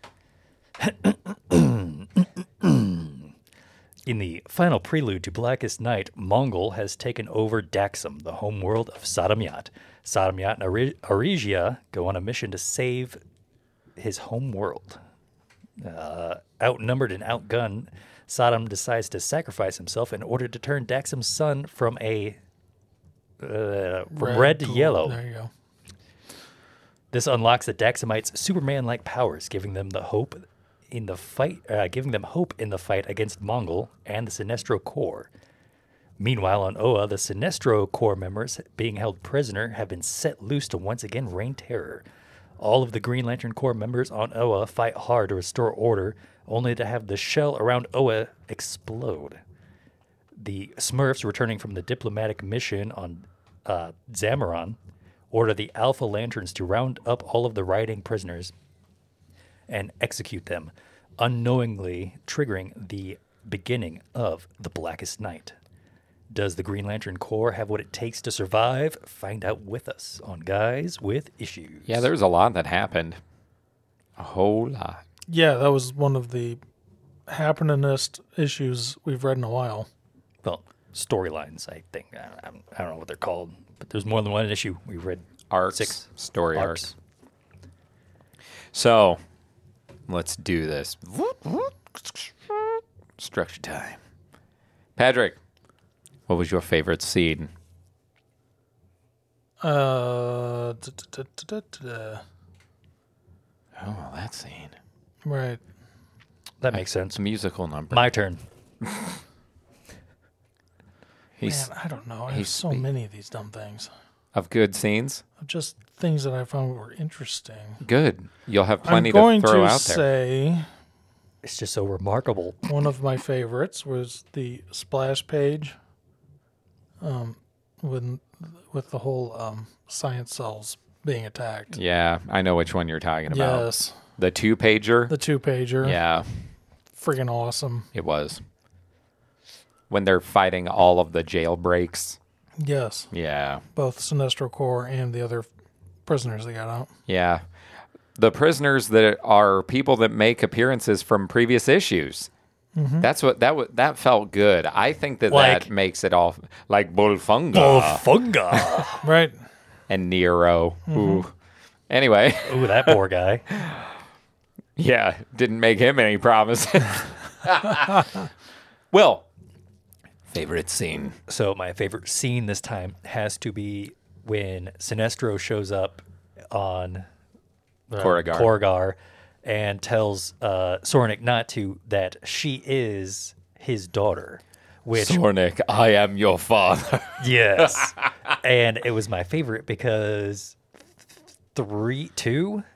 In the final prelude to Blackest Night, Mongol has taken over Daxam, the homeworld of Saddam-Yat. Saddam-Yat and Aregia go on a mission to save his homeworld. Outnumbered and outgunned, Saddam decides to sacrifice himself in order to turn Daxam's sun from red to yellow. There you go. This unlocks the Daxamites' Superman-like powers, giving them hope in the fight against Mongol and the Sinestro Corps. Meanwhile, on Oa, the Sinestro Corps members being held prisoner have been set loose to once again rain terror. All of the Green Lantern Corps members on Oa fight hard to restore order, only to have the shell around Oa explode. The Smurfs, returning from the diplomatic mission on Zamaron, order the Alpha Lanterns to round up all of the rioting prisoners and execute them, unknowingly triggering the beginning of the Blackest Night. Does the Green Lantern Corps have what it takes to survive? Find out with us on Guys with Issues. Yeah, there's a lot that happened. A whole lot. Yeah, that was one of the happeningest issues we've read in a while. Well, storylines, I think. I don't know what they're called, but there's more than one issue. We read Arcs. 6 Story arcs. So, let's do this. Structure time. Patrick, what was your favorite scene? Oh, that scene. Right. That makes sense. It's a musical number. My turn. He's Man, I don't know. I have he's so many of these dumb things. of good scenes. Just things that I found were interesting. Good. You'll have I'm plenty going to throw to out there. say It's just so remarkable. one of my favorites was the splash page, with the whole science cells being attacked. Yeah, I know which one you're talking about. Yes, The 2-pager. the 2-pager. Yeah, Friggin' awesome. it was. When they're fighting all of the jailbreaks. Yes, Yeah. both Sinestro Corps and the other prisoners they got out. Yeah. The prisoners that are people that make appearances from previous issues. That's what that felt good. I think that Like- that makes it all like Bolfunga Funga. Right. and Nero. Ooh. Anyway, Ooh, that poor guy. yeah, didn't make him any promises. Well, favorite scene. So my favorite scene this time has to be when Sinestro shows up on Korrigar and tells Sornik Natu that she is his daughter. Which Sornik, I am your father. yes, and it was my favorite because two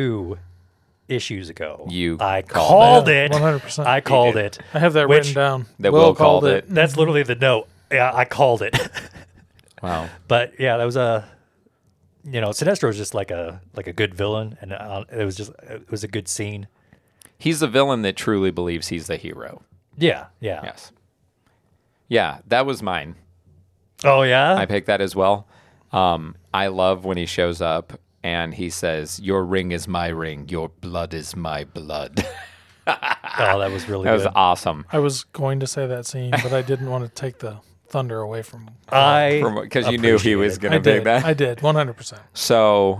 issues ago, I called it. 100%. I called it. I have that Which- written down. That Will called it. That's literally the note. Yeah, I called it. Wow. But yeah, that was Sinestro was just like a good villain, and it was a good scene. He's the villain that truly believes he's the hero. Yeah. Yes. Yeah, that was mine. Oh yeah. I picked that as well. I love when he shows up and he says, "Your ring is my ring. Your blood is my blood." Oh, that was really That was good. awesome. I was going to say that scene, but I didn't want to take the thunder away from. Because you knew he was appreciate going I to pick did. that. I did 100%. So,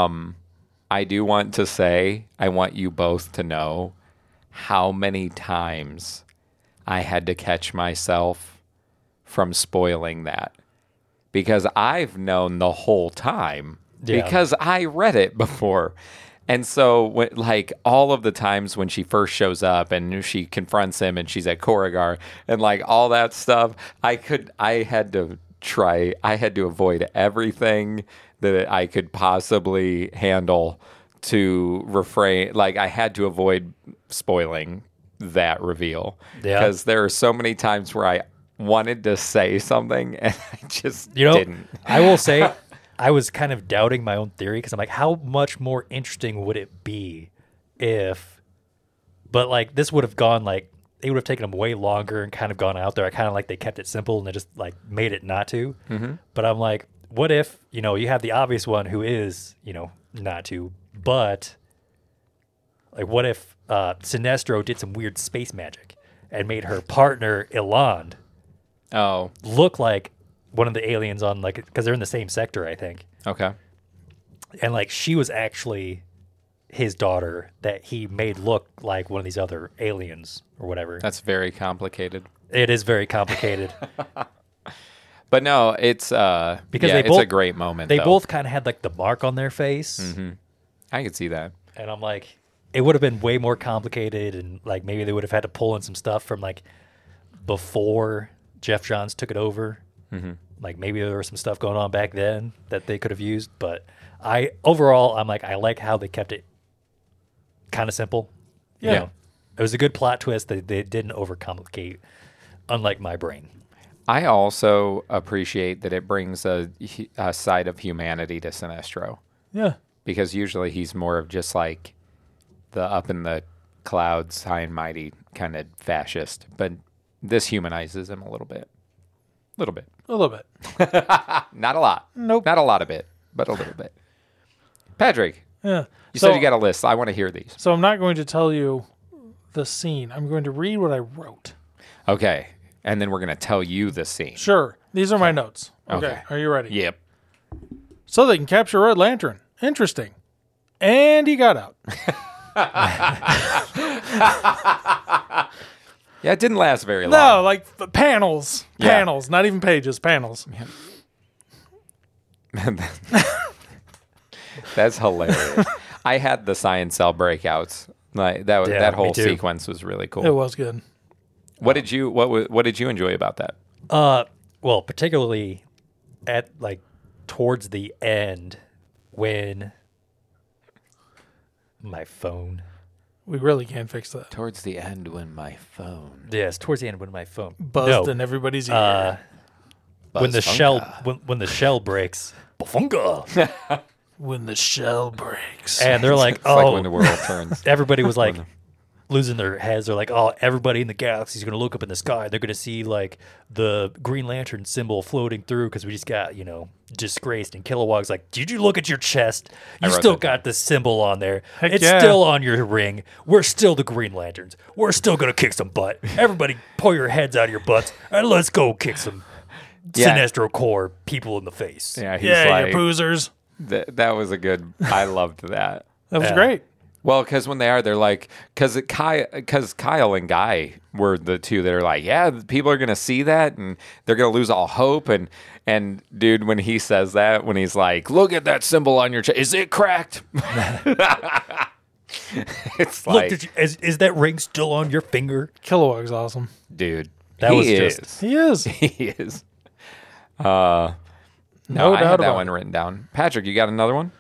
I do want to say, I want you both to know how many times I had to catch myself from spoiling that. Because I've known the whole time. Yeah. Because I read it before. And so, all of the times when she first shows up and she confronts him and she's at Korrigar and all that stuff, I had to avoid everything that I could possibly handle to refrain. I had to avoid spoiling that reveal. Yeah. Because there are so many times where I wanted to say something and I just didn't. I will say, I was kind of doubting my own theory because I'm like, how much more interesting would it be if, but this would have gone it would have taken them way longer and kind of gone out there. I kind of they kept it simple and they just made it not to. Mm-hmm. But I'm like, what if, you have the obvious one who is, not to, but what if Sinestro did some weird space magic and made her partner Eland Oh, look like one of the aliens on because they're in the same sector, I think. okay. And she was actually his daughter that he made look like one of these other aliens or whatever. That's very complicated. It is very complicated. But no, it's Because it's a great moment. They though. both kind of had the mark on their face. I could see that. And I'm like, it would have been way more complicated and maybe they would have had to pull in some stuff from before Jeff Johns took it over. Mm-hmm. Maybe there was some stuff going on back then that they could have used, but overall I'm I like how they kept it kind of simple. Yeah. It was a good plot twist that they didn't overcomplicate, unlike my brain. I also appreciate that it brings a side of humanity to Sinestro, Yeah. because usually he's more of just the up in the clouds, high and mighty kind of fascist, but this humanizes him a little bit. A little bit. Not a lot. Nope. Not a lot of it, but a little bit. Patrick, Yeah. you said you got a list. I want to hear these. So I'm not going to tell you the scene. I'm going to read what I wrote. Okay. And then we're going to tell you the scene. Sure. These are my notes. Okay. Are you ready? Yep. So they can capture Red Lantern. Interesting. And he got out. Yeah, it didn't last very long. No, panels. Yeah. Panels. Not even pages. Panels. That's hilarious. I had the science cell breakouts. Like that Yeah, that me whole too. sequence was really cool. It was good. What did you enjoy about that? Well, particularly at like towards the end when my phone. We really can't fix that. Towards the end when my phone Yes, towards the end when my phone Buzzed no, in everybody's ear. when the shell when the shell breaks, Bafunga! When the shell breaks. And they're like, it's oh, like when the world turns. everybody was like losing their heads. They're like, oh, everybody in the galaxy is going to look up in the sky. They're going to see like the Green Lantern symbol floating through because we just got, disgraced. And Kilowog's like, did you look at your chest? You wrote still that down. got the symbol on there. Heck It's yeah. still on your ring. We're still the Green Lanterns. We're still going to kick some butt. Everybody pull your heads out of your butts and let's go kick some Yeah. Sinestro Corps people in the face. Yeah, he's yeah, like, you poozers. that was a good. I loved that. That was Yeah. great. Well, because when they're like, because Kyle and Guy were the two that are like, yeah, people are gonna see that and they're gonna lose all hope. And dude, when he says that, when he's like, look at that symbol on your chest, is it cracked? It's Look, like, is that ring still on your finger? Kilowog's awesome. dude, That was he just- is. He is. He is. No I doubt had that about one it. written down. Patrick, you got another one?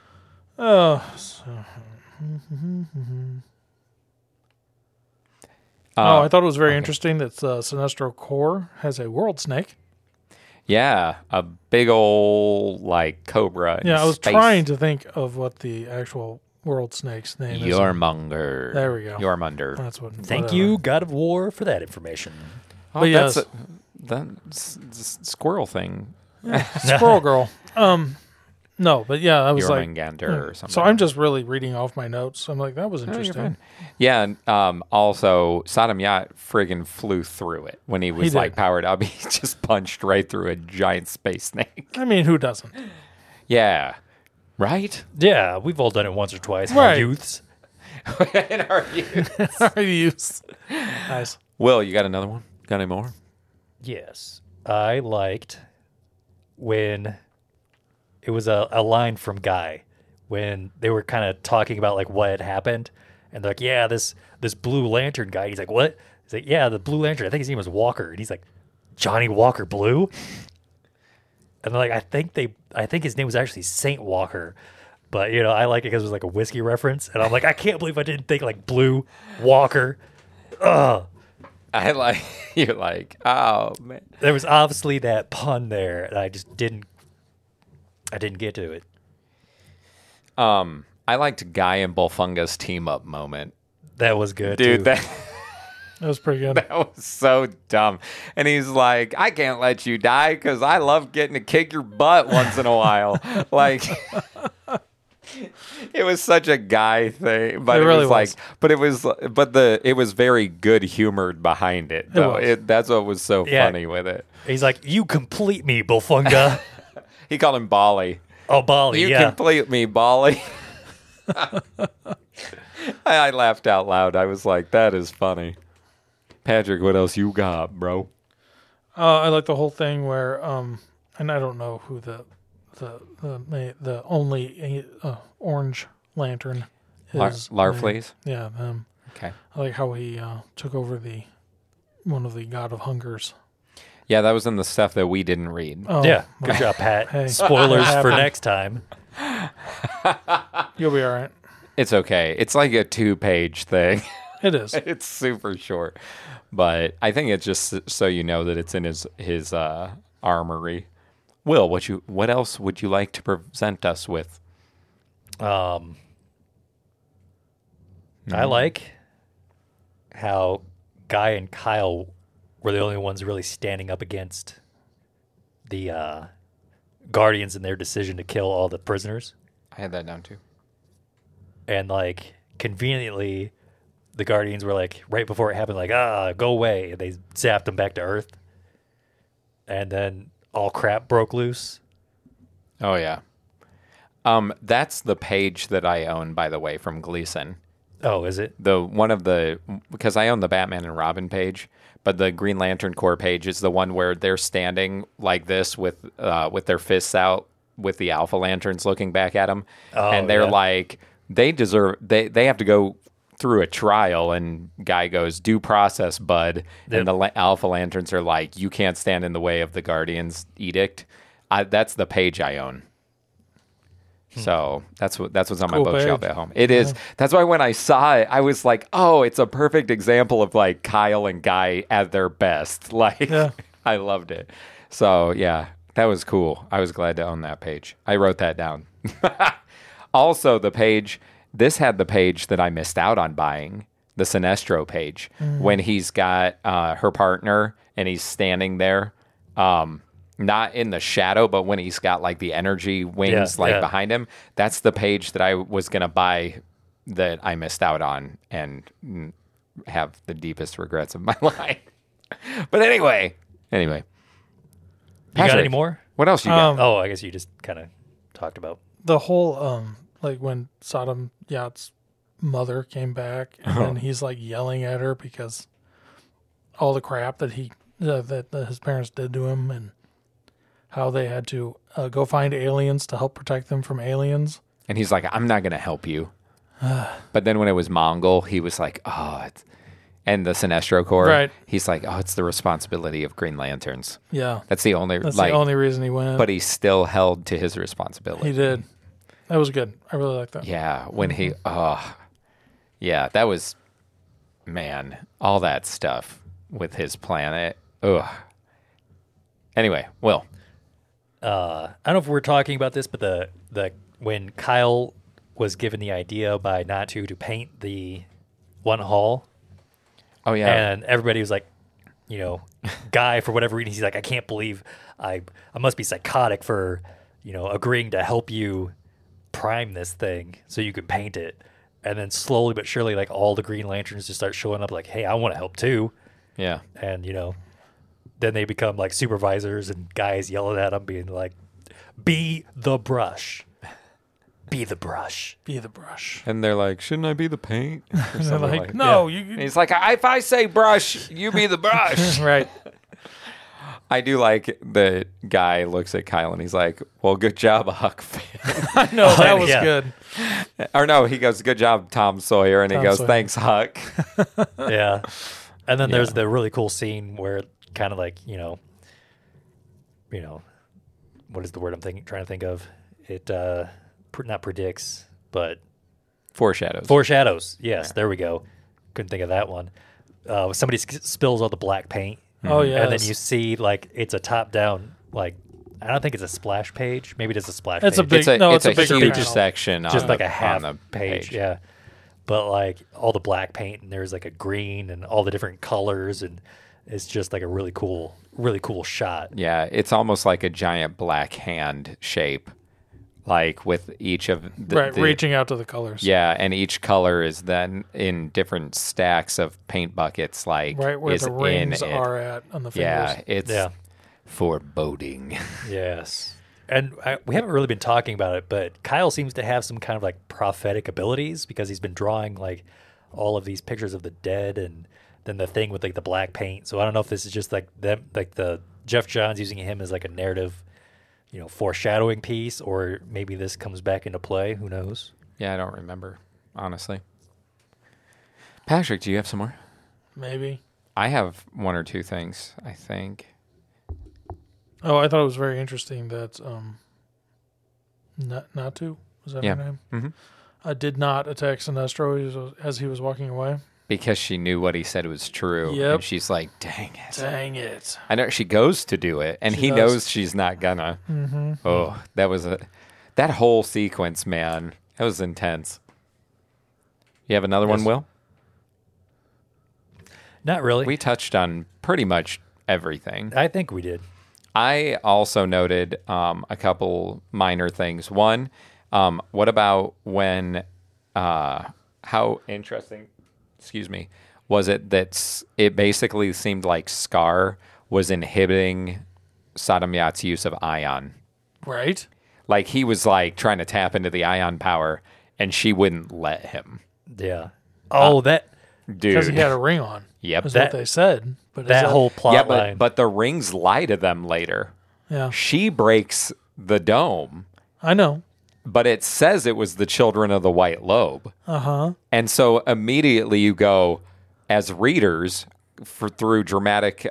I thought it was very interesting that Sinestro Corps has a world snake. Yeah, a big old like cobra. in Yeah, I was space. trying to think of what the actual world snake's name is. Yormonger. There we go. Yormunder. That's what. Thank whatever. you, God of War, for that information. Oh, But that's yes. that's squirrel thing. Squirrel Girl. No, but yeah, I was like, Jormungandr or something. so I'm just really reading off my notes. I'm like, that was Oh, you're interesting. fine. Yeah, and also Sodom Yacht friggin' flew through it when he was did. like powered up. He just punched right through a giant space snake. I mean, who doesn't? Yeah, right. Yeah, we've all done it once or twice in our Right. youths. In our youth. Our use. Nice. Will, you got another one? Got any more? Yes. I liked when it was a line from Guy when they were kind of talking about like what had happened. And they're like, yeah, this Blue Lantern guy. He's like, what? He's like, yeah, the Blue Lantern. I think his name was Walker. And he's like, Johnny Walker Blue? And they're like, I think his name was actually Saint Walker. But, I like it because it was like a whiskey reference. And I'm like, I can't believe I didn't think like Blue Walker. Ugh. I like you're like, oh man. There was obviously that pun there, and I just didn't get to it. I liked Guy and Bullfunga's team up moment. That was good, Dude, too. that That was pretty good. that was so dumb. And he's like, I can't let you die because I love getting to kick your butt once in a while. Like it was such a Guy thing, but It it, really was was. like, it was very good humored behind it. Though was. that's what was so Yeah. funny with it. He's like, you complete me, Bullfunga. He called him Bali. Oh, Bali, You yeah. complete me, Bali. I laughed out loud. I was like, that is funny. Patrick, what else you got, bro? I like the whole thing where, and I don't know who the only orange lantern is. Larfleeze? Yeah, Okay. I like how he took over one of the God of Hungers. Yeah, that was in the stuff that we didn't read. Oh, Yeah, well, good job, Pat. Hey. Spoilers for Happened. next time. You'll be all right. It's okay. It's like a 2-page thing. It is. It's super short. But I think it's just so you know that it's in his armory. Will, what else would you like to present us with? I like how Guy and Kyle were the only ones really standing up against the Guardians in their decision to kill all the prisoners. I had that down too. And like conveniently, the Guardians were like right before it happened, like go away. And they zapped them back to Earth, and then all crap broke loose. Oh yeah. That's the page that I own, by the way, from Gleason. Oh, is it? Because I own the Batman and Robin page, but the Green Lantern Corps page is the one where they're standing like this with their fists out, with the Alpha Lanterns looking back at them, Oh, and they're yeah. like, they deserve. They have to go through a trial, and guy goes, due process, bud. Yep. And the Alpha Lanterns are like, you can't stand in the way of the Guardian's edict. That's the page I own. So that's what's on my Cool bookshelf page. at home. It is. That's why when I saw it, I was like, oh, it's a perfect example of like Kyle and Guy at their best. Like, Yeah. I loved it. So yeah, that was cool. I was glad to own that page. I wrote that down. Also, this had the page that I missed out on buying, the Sinestro page, when he's got her partner and he's standing there. Not in the shadow, but when he's got like the energy wings behind him. That's the page that I was going to buy that I missed out on and have the deepest regrets of my life. But anyway. You got Patrick, any more? What else you got? Oh, I guess you just kind of talked about. The whole like when Sodom Yacht's mother came back and then he's like yelling at her because all the crap that that his parents did to him and how they had to go find aliens to help protect them from aliens. And he's like, I'm not going to help you. But then when it was Mongol, he was like, and the Sinestro Corps, Right. he's like, oh, it's the responsibility of Green Lanterns. Yeah. That's the only That's the only reason he went. But he still held to his responsibility. he did. That was good. I really liked that. Yeah, when he, yeah, that was, man, all that stuff with his planet. Ugh. Anyway, Will. I don't know if we're talking about this, but the when Kyle was given the idea by Natu to paint the one hall, Oh, yeah. and everybody was like, Guy, for whatever reason, he's like, I can't believe I must be psychotic for, agreeing to help you prime this thing so you can paint it. And then slowly but surely, like all the Green Lanterns just start showing up like, hey, I want to help too. Yeah. And, then they become like supervisors and guys yelling at them being like, be the brush. Be the brush. Be the brush. And they're like, shouldn't I be the paint? Or And they're something like, like no, And you he's like, if I say brush, you be the brush. right. I do like the guy looks at Kyle and he's like, well, good job, Huck Finn. No, that was yeah. good. Or no, he goes, good job, Tom Sawyer. And he Tom goes, Sawyer. thanks, Huck. Yeah. And then there's the really cool scene where it kind of like, what is the word I'm trying to think of? It not predicts, but Foreshadows. foreshadows. Yes, there we go. Couldn't think of that one. Somebody spills all the black paint. Oh, yeah. And then you see like it's a top down, like I don't think it's a splash page. Maybe it is a splash It's a page. big- it's a bigger huge panel. section on Just like the, a half on the page. Yeah. But like all the black paint and there's like a green and all the different colors and it's just like a really cool shot. Yeah, it's almost like a giant black hand shape, like with each of the reaching out to the colors. Yeah, and each color is then in different stacks of paint buckets, like Right where is the rings in it. are at on the fingers. Yeah, it's Yeah. foreboding. Yes. And we haven't really been talking about it, but Kyle seems to have some kind of like prophetic abilities because he's been drawing like all of these pictures of the dead and then the thing with like the black paint. So I don't know if this is just like them, like the Jeff Johns using him as like a narrative, foreshadowing piece, or maybe this comes back into play. Who knows? Yeah, I don't remember, honestly. Patrick, do you have some more? Maybe. I have one or two things, I think. Oh, I thought it was very interesting that Natu, was that Yeah. her name? Mm-hmm. Did not attack Sinestro as he was walking away. Because she knew what he said was true. Yep. And she's like, dang it. Dang it. I know she goes to do it, and She he does. knows she's not gonna. Mm-hmm. Oh, that whole sequence, man. That was intense. You have another one, Yes. Will? Not really. We touched on pretty much everything. I think we did. I also noted a couple minor things. One, what about when, how interesting, was it that it basically seemed like Scar was inhibiting Sodom Yat's use of ion? Right? Like he was like trying to tap into the ion power and she wouldn't let him. Yeah. Oh, that Dude. Because he had a ring on. Yep. Is That- what they said. But is that whole plot Yeah, line. but the rings lie to them later. Yeah. She breaks the dome. I know. but it says it was the children of the White Lobe. Uh-huh. And so immediately you go, as readers, through dramatic,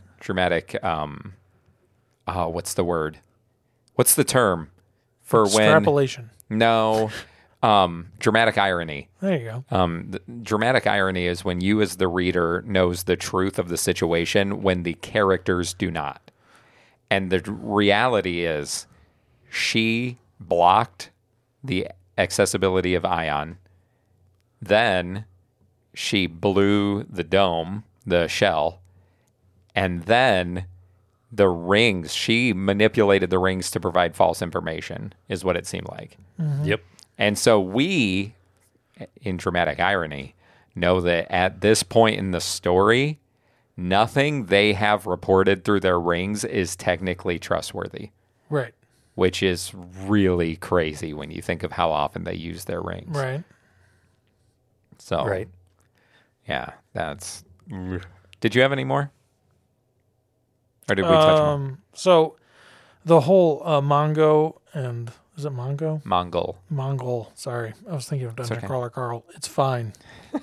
what's the word? What's the term for Extrapolation. No, dramatic irony. There you go. The dramatic irony is when you, as the reader, knows the truth of the situation when the characters do not. And the reality is, she blocked the accessibility of Ion. Then she blew the dome, the shell, and then the rings. She manipulated the rings to provide false information, is what it seemed like. Mm-hmm. Yep. And so we, in dramatic irony, know that at this point in the story, nothing they have reported through their rings is technically trustworthy, Right. which is really crazy when you think of how often they use their rings. Right. So, Right. yeah, that's... Did you have any more? Or did we touch them? So the whole Mongo and is it Mongo? Mongol. Sorry, I was thinking of Dungeon okay. Crawler Carl. It's fine.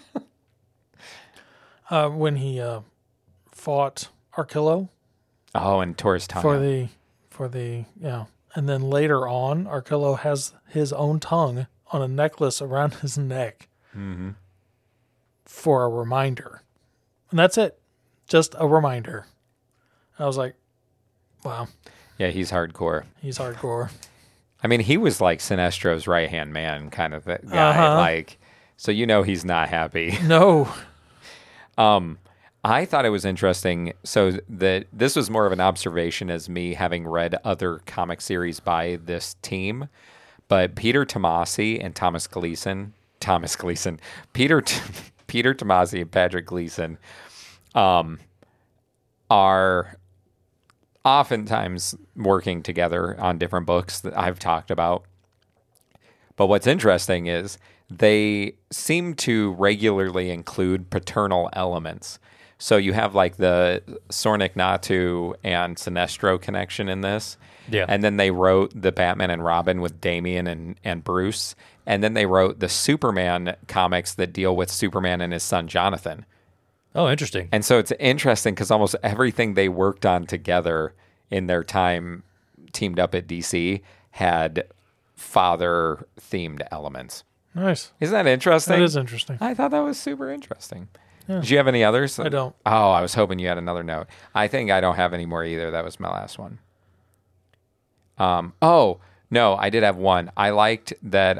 When he fought Arkillo Oh, and Taurus tongue. for the and then later on, Arkillo has his own tongue on a necklace around his neck for a reminder, and that's it, just a reminder. I was like, wow, Yeah, he's hardcore. he's hardcore. I mean, he was like Sinestro's right-hand man kind of guy. Uh-huh. Like, so you know he's not happy. No, I thought it was interesting. So that this was more of an observation as me having read other comic series by this team. But Peter Tomasi and Peter Tomasi and Patrick Gleason are oftentimes working together on different books that I've talked about. But what's interesting is they seem to regularly include paternal elements. So you have like the Sornik Natu and Sinestro connection in this. Yeah. And then they wrote the Batman and Robin with Damian and Bruce. And then they wrote the Superman comics that deal with Superman and his son Jonathan. Oh, interesting. And so it's interesting because almost everything they worked on together in their time teamed up at DC had father-themed elements. nice. Isn't that interesting? That is interesting. I thought that was super interesting. Did you have any others? I don't. Oh, I was hoping you had another note. I think I don't have any more either. That was my last one. Oh, no, I did have one. I liked that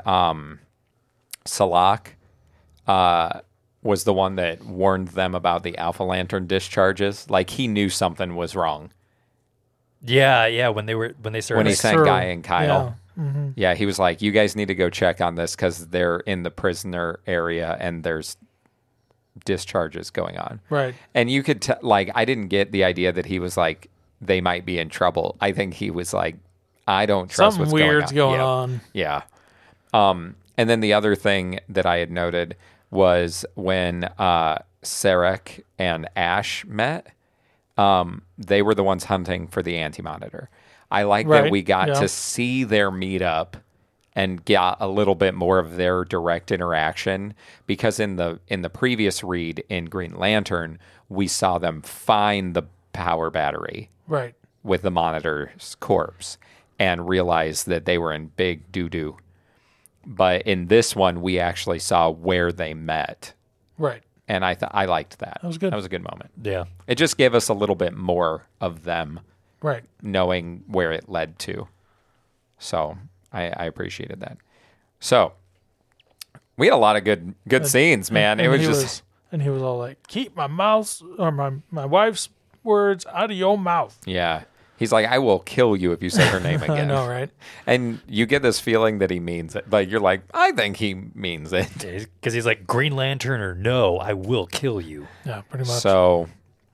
Salak was the one that warned them about the Alpha Lantern discharges. Like, he knew something was wrong. Yeah. When they started. When he sent true. Guy and Kyle. Yeah. Yeah, he was like, you guys need to go check on this because they're in the prisoner area and there's discharges going on. Right. And you could, I didn't get the idea that he was like, they might be in trouble. I think he was like, I don't trust Something what's weird's going Yeah. on. Yeah. And then the other thing that I had noted was when Sarek and Ash met, they were the ones hunting for the Anti-Monitor. I like that Right, we got yeah. to see their meetup and got a little bit more of their direct interaction because in the previous read in Green Lantern, we saw them find the power battery Right. with the Monitor's corpse and realized that they were in big doo-doo. But in this one, we actually saw where they met. Right. And I liked that. That was good. That was a good moment. Yeah. It just gave us a little bit more of them Right. knowing where it led to. So I appreciated that. So we had a lot of good scenes, man. It was just... And he was all like, keep my mouth, or my wife's words out of your mouth. Yeah. He's like, I will kill you if you say her name again. I know, right? And you get this feeling that he means it. Like, you're like, I think he means it. Because he's like, Green Lantern or no, I will kill you. Yeah, pretty much. So,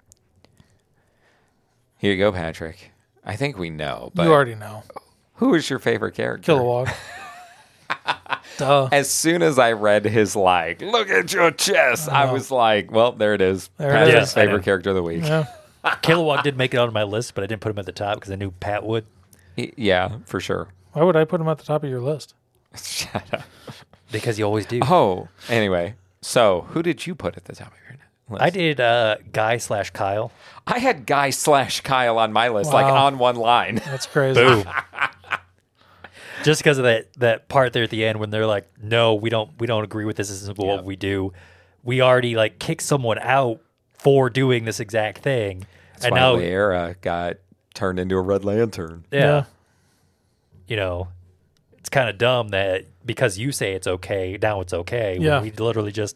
here you go, Patrick. I think we know, but you already know. who is your favorite character? Kilowog. Duh. As soon as I read his like, look at your chest, I was like, well, there it is. There it Patrick's is. I know. favorite character of the week. Yeah. Kilowog did make it on my list, but I didn't put him at the top because I knew Pat would. Yeah, for sure. Why would I put him at the top of your list? Shut up. Because you always do. Oh, anyway. So, who did you put at the top of your list? I did Guy/Kyle. I had Guy/Kyle on my list, like Wow. on one line. That's crazy. Boom. Just because of that part there at the end when they're like, no, we don't agree with this. This isn't what we do. We already like kicked someone out for doing this exact thing. That's and why now, Liera got turned into a Red Lantern. yeah, you know, it's kind of dumb that because you say it's okay, now it's okay. Yeah. When we literally just,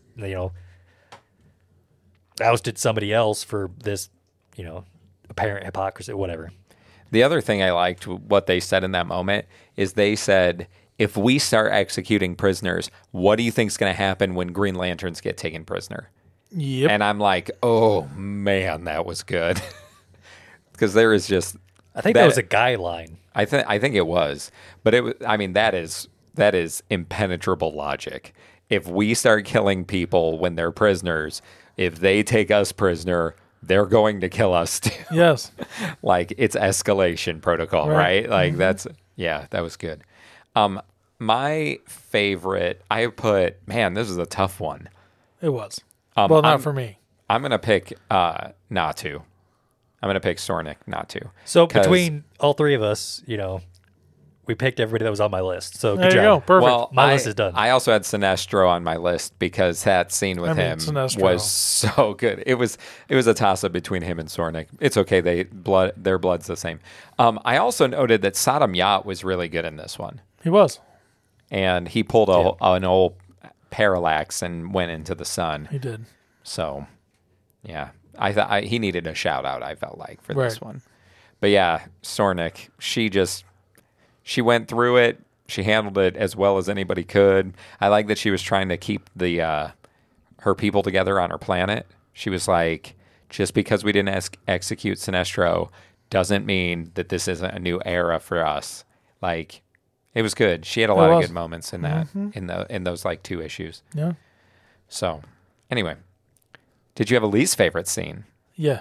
ousted somebody else for this, apparent hypocrisy, whatever. The other thing I liked, what they said in that moment, is they said, if we start executing prisoners, what do you think is going to happen when Green Lanterns get taken prisoner? Yep. And I'm like, oh, man, that was good. Because there is just... I think that was a Guy line. I think it was. But it was, I mean, that is impenetrable logic. If we start killing people when they're prisoners, if they take us prisoner, they're going to kill us too. Yes. Like, it's escalation protocol, right? Like, that was good. My favorite, I put, man, this is a tough one. It was. Well, not for me. I'm going to pick Natu. I'm going to pick Sornik Natu. So between all three of us, we picked everybody that was on my list. So There good you job. go. Perfect. Well, My list is done. I also had Sinestro on my list because that scene with him Sinestro. was so good. It was a toss-up between him and Sornik. It's okay. Their blood's the same. I also noted that Sodom Yacht was really good in this one. He was. And he pulled an old parallax and went into the sun. He did. So, yeah. I thought he needed a shout-out, I felt like, for this Right. one. But yeah, Sornik, she went through it. She handled it as well as anybody could. I like that she was trying to keep her people together on her planet. She was like, just because we didn't execute Sinestro doesn't mean that this isn't a new era for us. Like, it was good. She had a lot of good moments in that, in those like 2 issues. Yeah. So, anyway, did you have a least favorite scene? Yeah.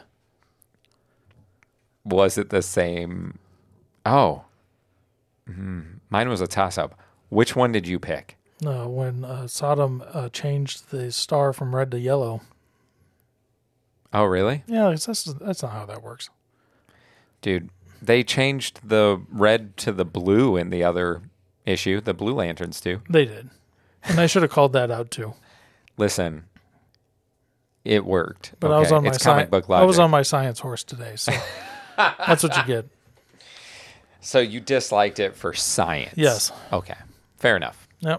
Was it the same? Oh. Mine was a toss-up. Which one did you pick? No, when Sodom changed the star from red to yellow. Oh, really? Yeah, that's not how that works. Dude, they changed the red to the blue in the other issue. The Blue Lanterns do. They did. And I should have called that out too. Listen, it worked. But I was on my it's comic book logic. I was on my science horse today, so that's what you get. So you disliked it for science? Yes. Okay, fair enough. Yep.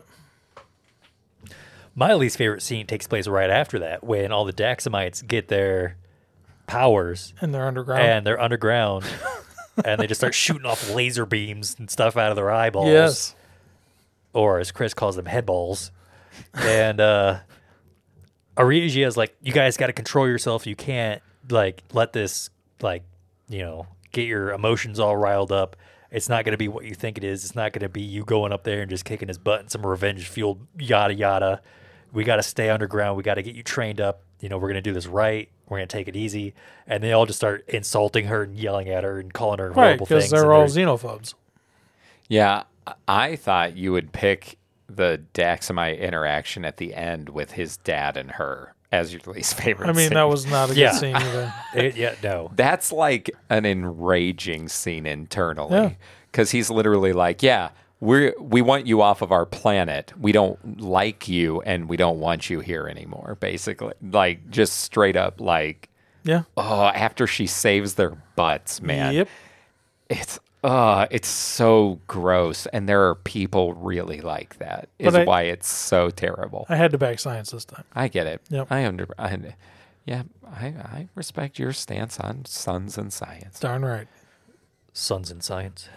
My least favorite scene takes place right after that, when all the Daxamites get their powers And they're underground. and they're underground, and they just start shooting off laser beams and stuff out of their eyeballs. Yes. Or as Chris calls them, headballs. And Arigia is like, you guys got to control yourself. You can't let this get your emotions all riled up. It's not going to be what you think it is. It's not going to be you going up there and just kicking his butt and some revenge-fueled yada yada. We got to stay underground. We got to get you trained up. We're going to do this right. We're going to take it easy. And they all just start insulting her and yelling at her and calling her Right, horrible things. because they're all xenophobes. Yeah, I thought you would pick the Daxamite interaction at the end with his dad and her as your least favorite I mean, scene. that was not a good Yeah. scene either. No. That's like an enraging scene Yeah. internally. Because he's literally like, yeah, we want you off of our planet. We don't like you and we don't want you here anymore, basically. Like, just straight up like, Yeah. oh, after she saves their butts, man. Yep. It's so gross. And there are people really like that. Is But why it's so terrible. I had to back science this time. I get it. Yep. I respect your stance on sons and science. Darn right. Sons in Science.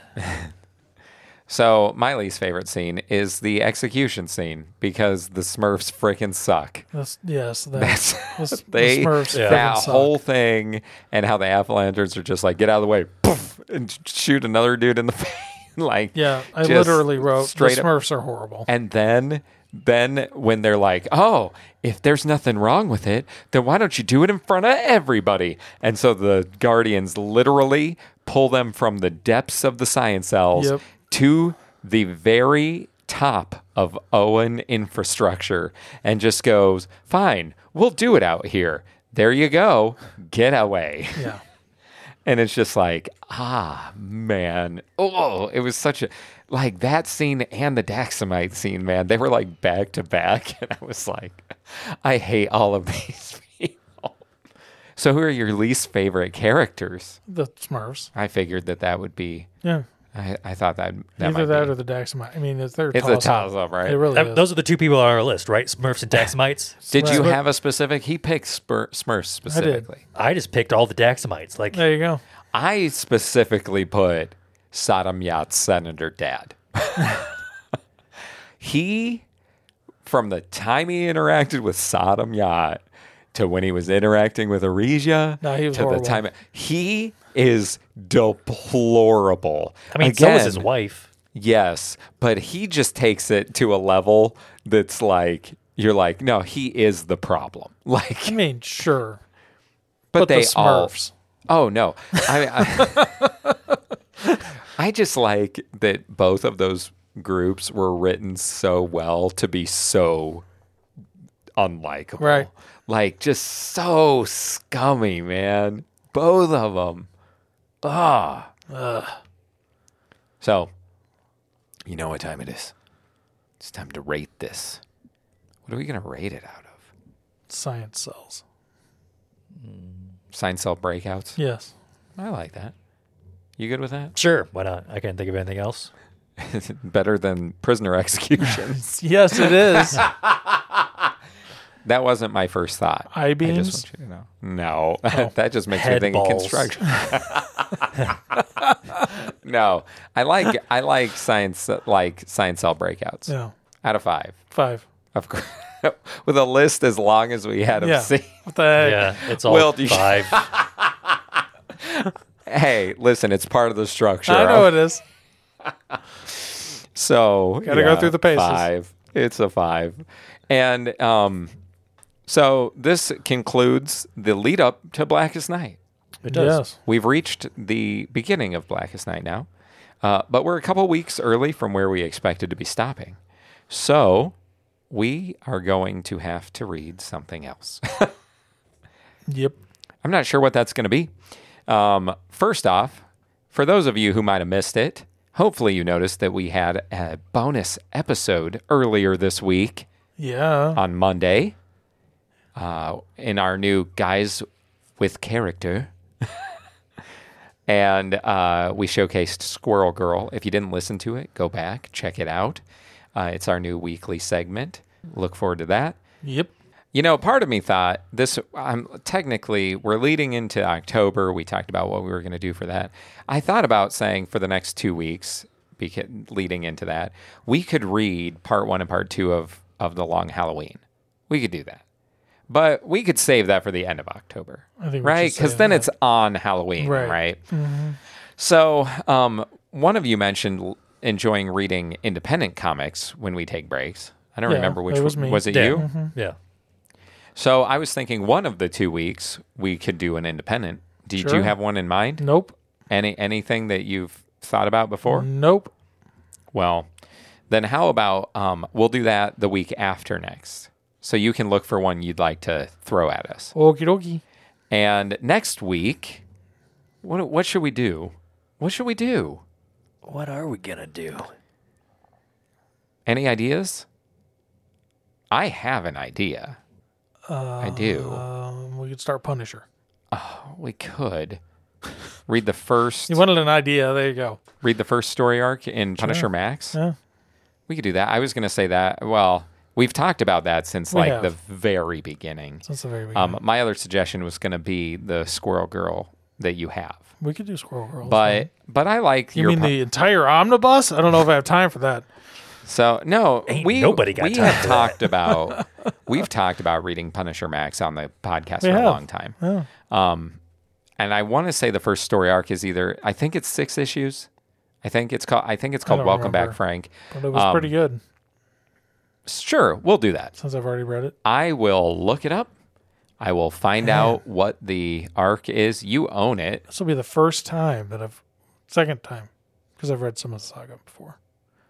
So my least favorite scene is the execution scene because the Smurfs freaking suck. That's the Smurfs that freaking suck. whole thing and how the Apple Lanterns are just like, get out of the way, poof, and shoot another dude in the face. Like, Yeah, I just literally wrote, the straight up. Smurfs are horrible. And then when they're like, oh, if there's nothing wrong with it, then why don't you do it in front of everybody? And so the Guardians literally pull them from the depths of the science cells Yep. to the very top of Owen Infrastructure and just goes, "Fine, we'll do it out here. There you go. Get away." Yeah. And it's just like, man. Oh, it was such a, like that scene and the Daxamite scene, man. They were like back to back. And I was like, I hate all of these people. So who are your least favorite characters? The Smurfs. I figured that would be, Yeah. I thought that Either might that be. or the Daxamite. I mean, it's a It's a toss-up, right? It really is. Those are the two people on our list, right? Smurfs and Daxamites. Did you Right. have a specific? He picked Smurfs specifically. I just picked all the Daxamites. Like, There you go. I specifically put Sodom Yacht's Senator Dad. He, from the time he interacted with Sodom Yacht to when he was interacting with Aresia, No, he was to horrible. the time he is deplorable. I mean, so was his wife. Yes, but he just takes it to a level that's like you're like, no, he is the problem. Like, I mean, sure. but they the all. Smurfs. Oh no, I just like that both of those groups were written so well to be so unlikable. Right. Like just so scummy, man. Both of them. So, you know what time it is. It's time to rate this. What are we going to rate it out of? Science cells. Sign cell breakouts? Yes. I like that. You good with that? Sure, why not? I can't think of anything else. Better than prisoner executions. Yes, it is. That wasn't my first thought. I I-beams? just want you to know. No, that just makes me Head think of balls. construction. No, I like science cell breakouts. Yeah. Out of 5, 5. of course. With a list as long as we had of Yeah. C. What the heck? Yeah, it's all Will, do you- 5. Hey, listen, it's part of the structure. I know it is. So Gotta go through the paces. 5. It's a 5, and so this concludes the lead up to Blackest Night. It does. Yes. We've reached the beginning of Blackest Night now, but we're a couple weeks early from where we expected to be stopping. So we are going to have to read something else. Yep. I'm not sure what that's going to be. First off, for those of you who might have missed it, hopefully you noticed that we had a bonus episode earlier this week Yeah. on Monday in our new Guys with Character. And we showcased Squirrel Girl. If you didn't listen to it, go back, check it out. It's our new weekly segment. Look forward to that. Yep. You know, part of me thought this, technically, we're leading into October. We talked about what we were going to do for that. I thought about saying for the next 2 weeks, leading into that, we could read part 1 and part 2 of The Long Halloween. We could do that. But we could save that for the end of October, I think we right? should Because save then that. it's on Halloween, Right. right? So one of you mentioned enjoying reading independent comics when we take breaks. I don't Yeah, remember which it was one. me. Was it Yeah. you? Yeah. So I was thinking one of the 2 weeks we could do an independent. Do Sure. you have one in mind? Nope. Anything that you've thought about before? Nope. Well, then how about we'll do that the week after next. So you can look for one you'd like to throw at us. Okie dokie. And next week, what should we do? What should we do? What are we going to do? Any ideas? I have an idea. I do. We could start Punisher. We could read the first You wanted an idea. There you go. story arc in Punisher Max. Yeah. We could do that. I was going to say that. Well, we've talked about that since We like have. the very beginning. Since the very beginning. My other suggestion was going to be the Squirrel Girl that you have, We could do Squirrel Girl. but I like You your. mean the entire omnibus? I don't know if I have time for that. So no, Ain't we nobody got we time have for talked about we've talked about reading Punisher Max on the podcast for have. a long time. Yeah. And I want to say the first story arc is I think it's 6 issues. I think it's called don't Welcome Back, remember. Frank. But it was pretty good Sure, we'll do that. since I've already read it. I will look it up. I will find out what the arc is. You own it. This will be the first time second time, because I've read some of the saga before. This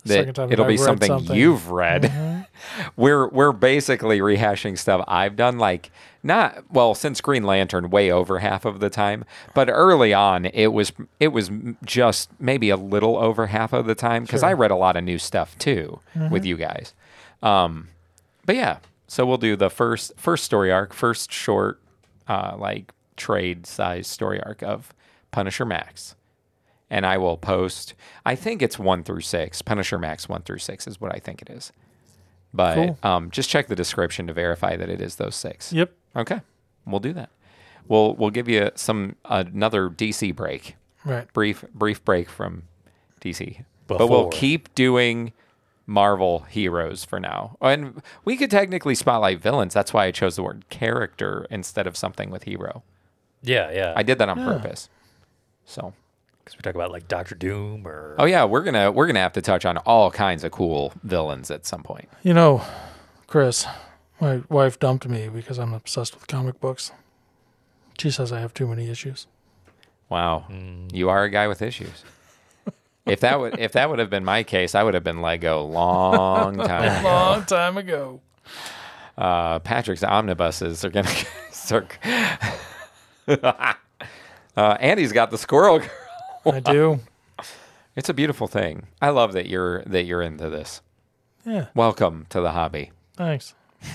second time it'll that be I've read something something. you've read. We're basically rehashing stuff I've done, like since Green Lantern, way over half of the time. But early on, it was just maybe a little over half of the time because I read a lot of new stuff too with you guys. But yeah, so we'll do the first story arc, first short, like trade size story arc of Punisher Max. And I will post, I think it's 1 through 6. Punisher Max 1 through 6 is what I think it is. But just check the description to verify that it is those 6. Yep. Okay. We'll do that. We'll give you another DC break. Right. Brief break from DC. But we'll keep doing Marvel heroes for now. And we could technically spotlight villains. That's why I chose the word character instead of something with hero. Yeah. I did that on purpose. So... Because we talk about like Doctor Doom or... Oh yeah, we're gonna have to touch on all kinds of cool villains at some point. You know, Chris, my wife dumped me because I'm obsessed with comic books. She says I have too many issues. Wow, you are a guy with issues. If that would have been my case, I would have been Lego long time ago. Long time ago. Patrick's omnibuses are gonna start. Andy's got the Squirrel Girl. I do. It's a beautiful thing. I love that you're into this. Yeah. Welcome to the hobby. Thanks.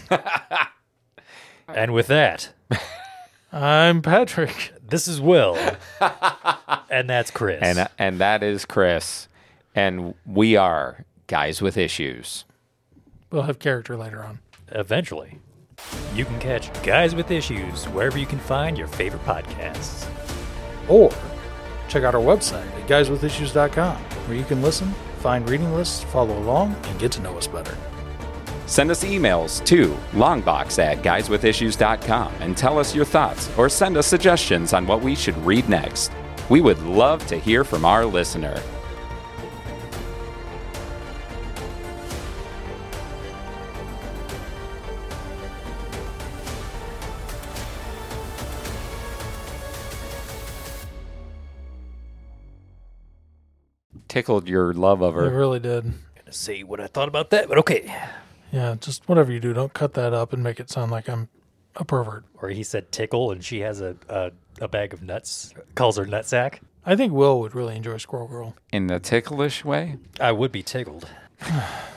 And with that, I'm Patrick. this is Will. And that's Chris. And that is Chris. And we are Guys with Issues. We'll have character later on. Eventually. You can catch Guys with Issues wherever you can find your favorite podcasts. Or check out our website at guyswithissues.com, where you can listen, find reading lists, follow along, and get to know us better. Send us emails to longbox@guyswithissues.com and tell us your thoughts or send us suggestions on what we should read next. We would love to hear from our listener. Tickled your love of I her. really did. Gonna say what I thought about that, but okay. Yeah, just whatever you do, don't cut that up and make it sound like I'm a pervert. Or he said tickle and she has a bag of nuts, calls her nutsack. I think Will would really enjoy Squirrel Girl. In the ticklish way? I would be tickled.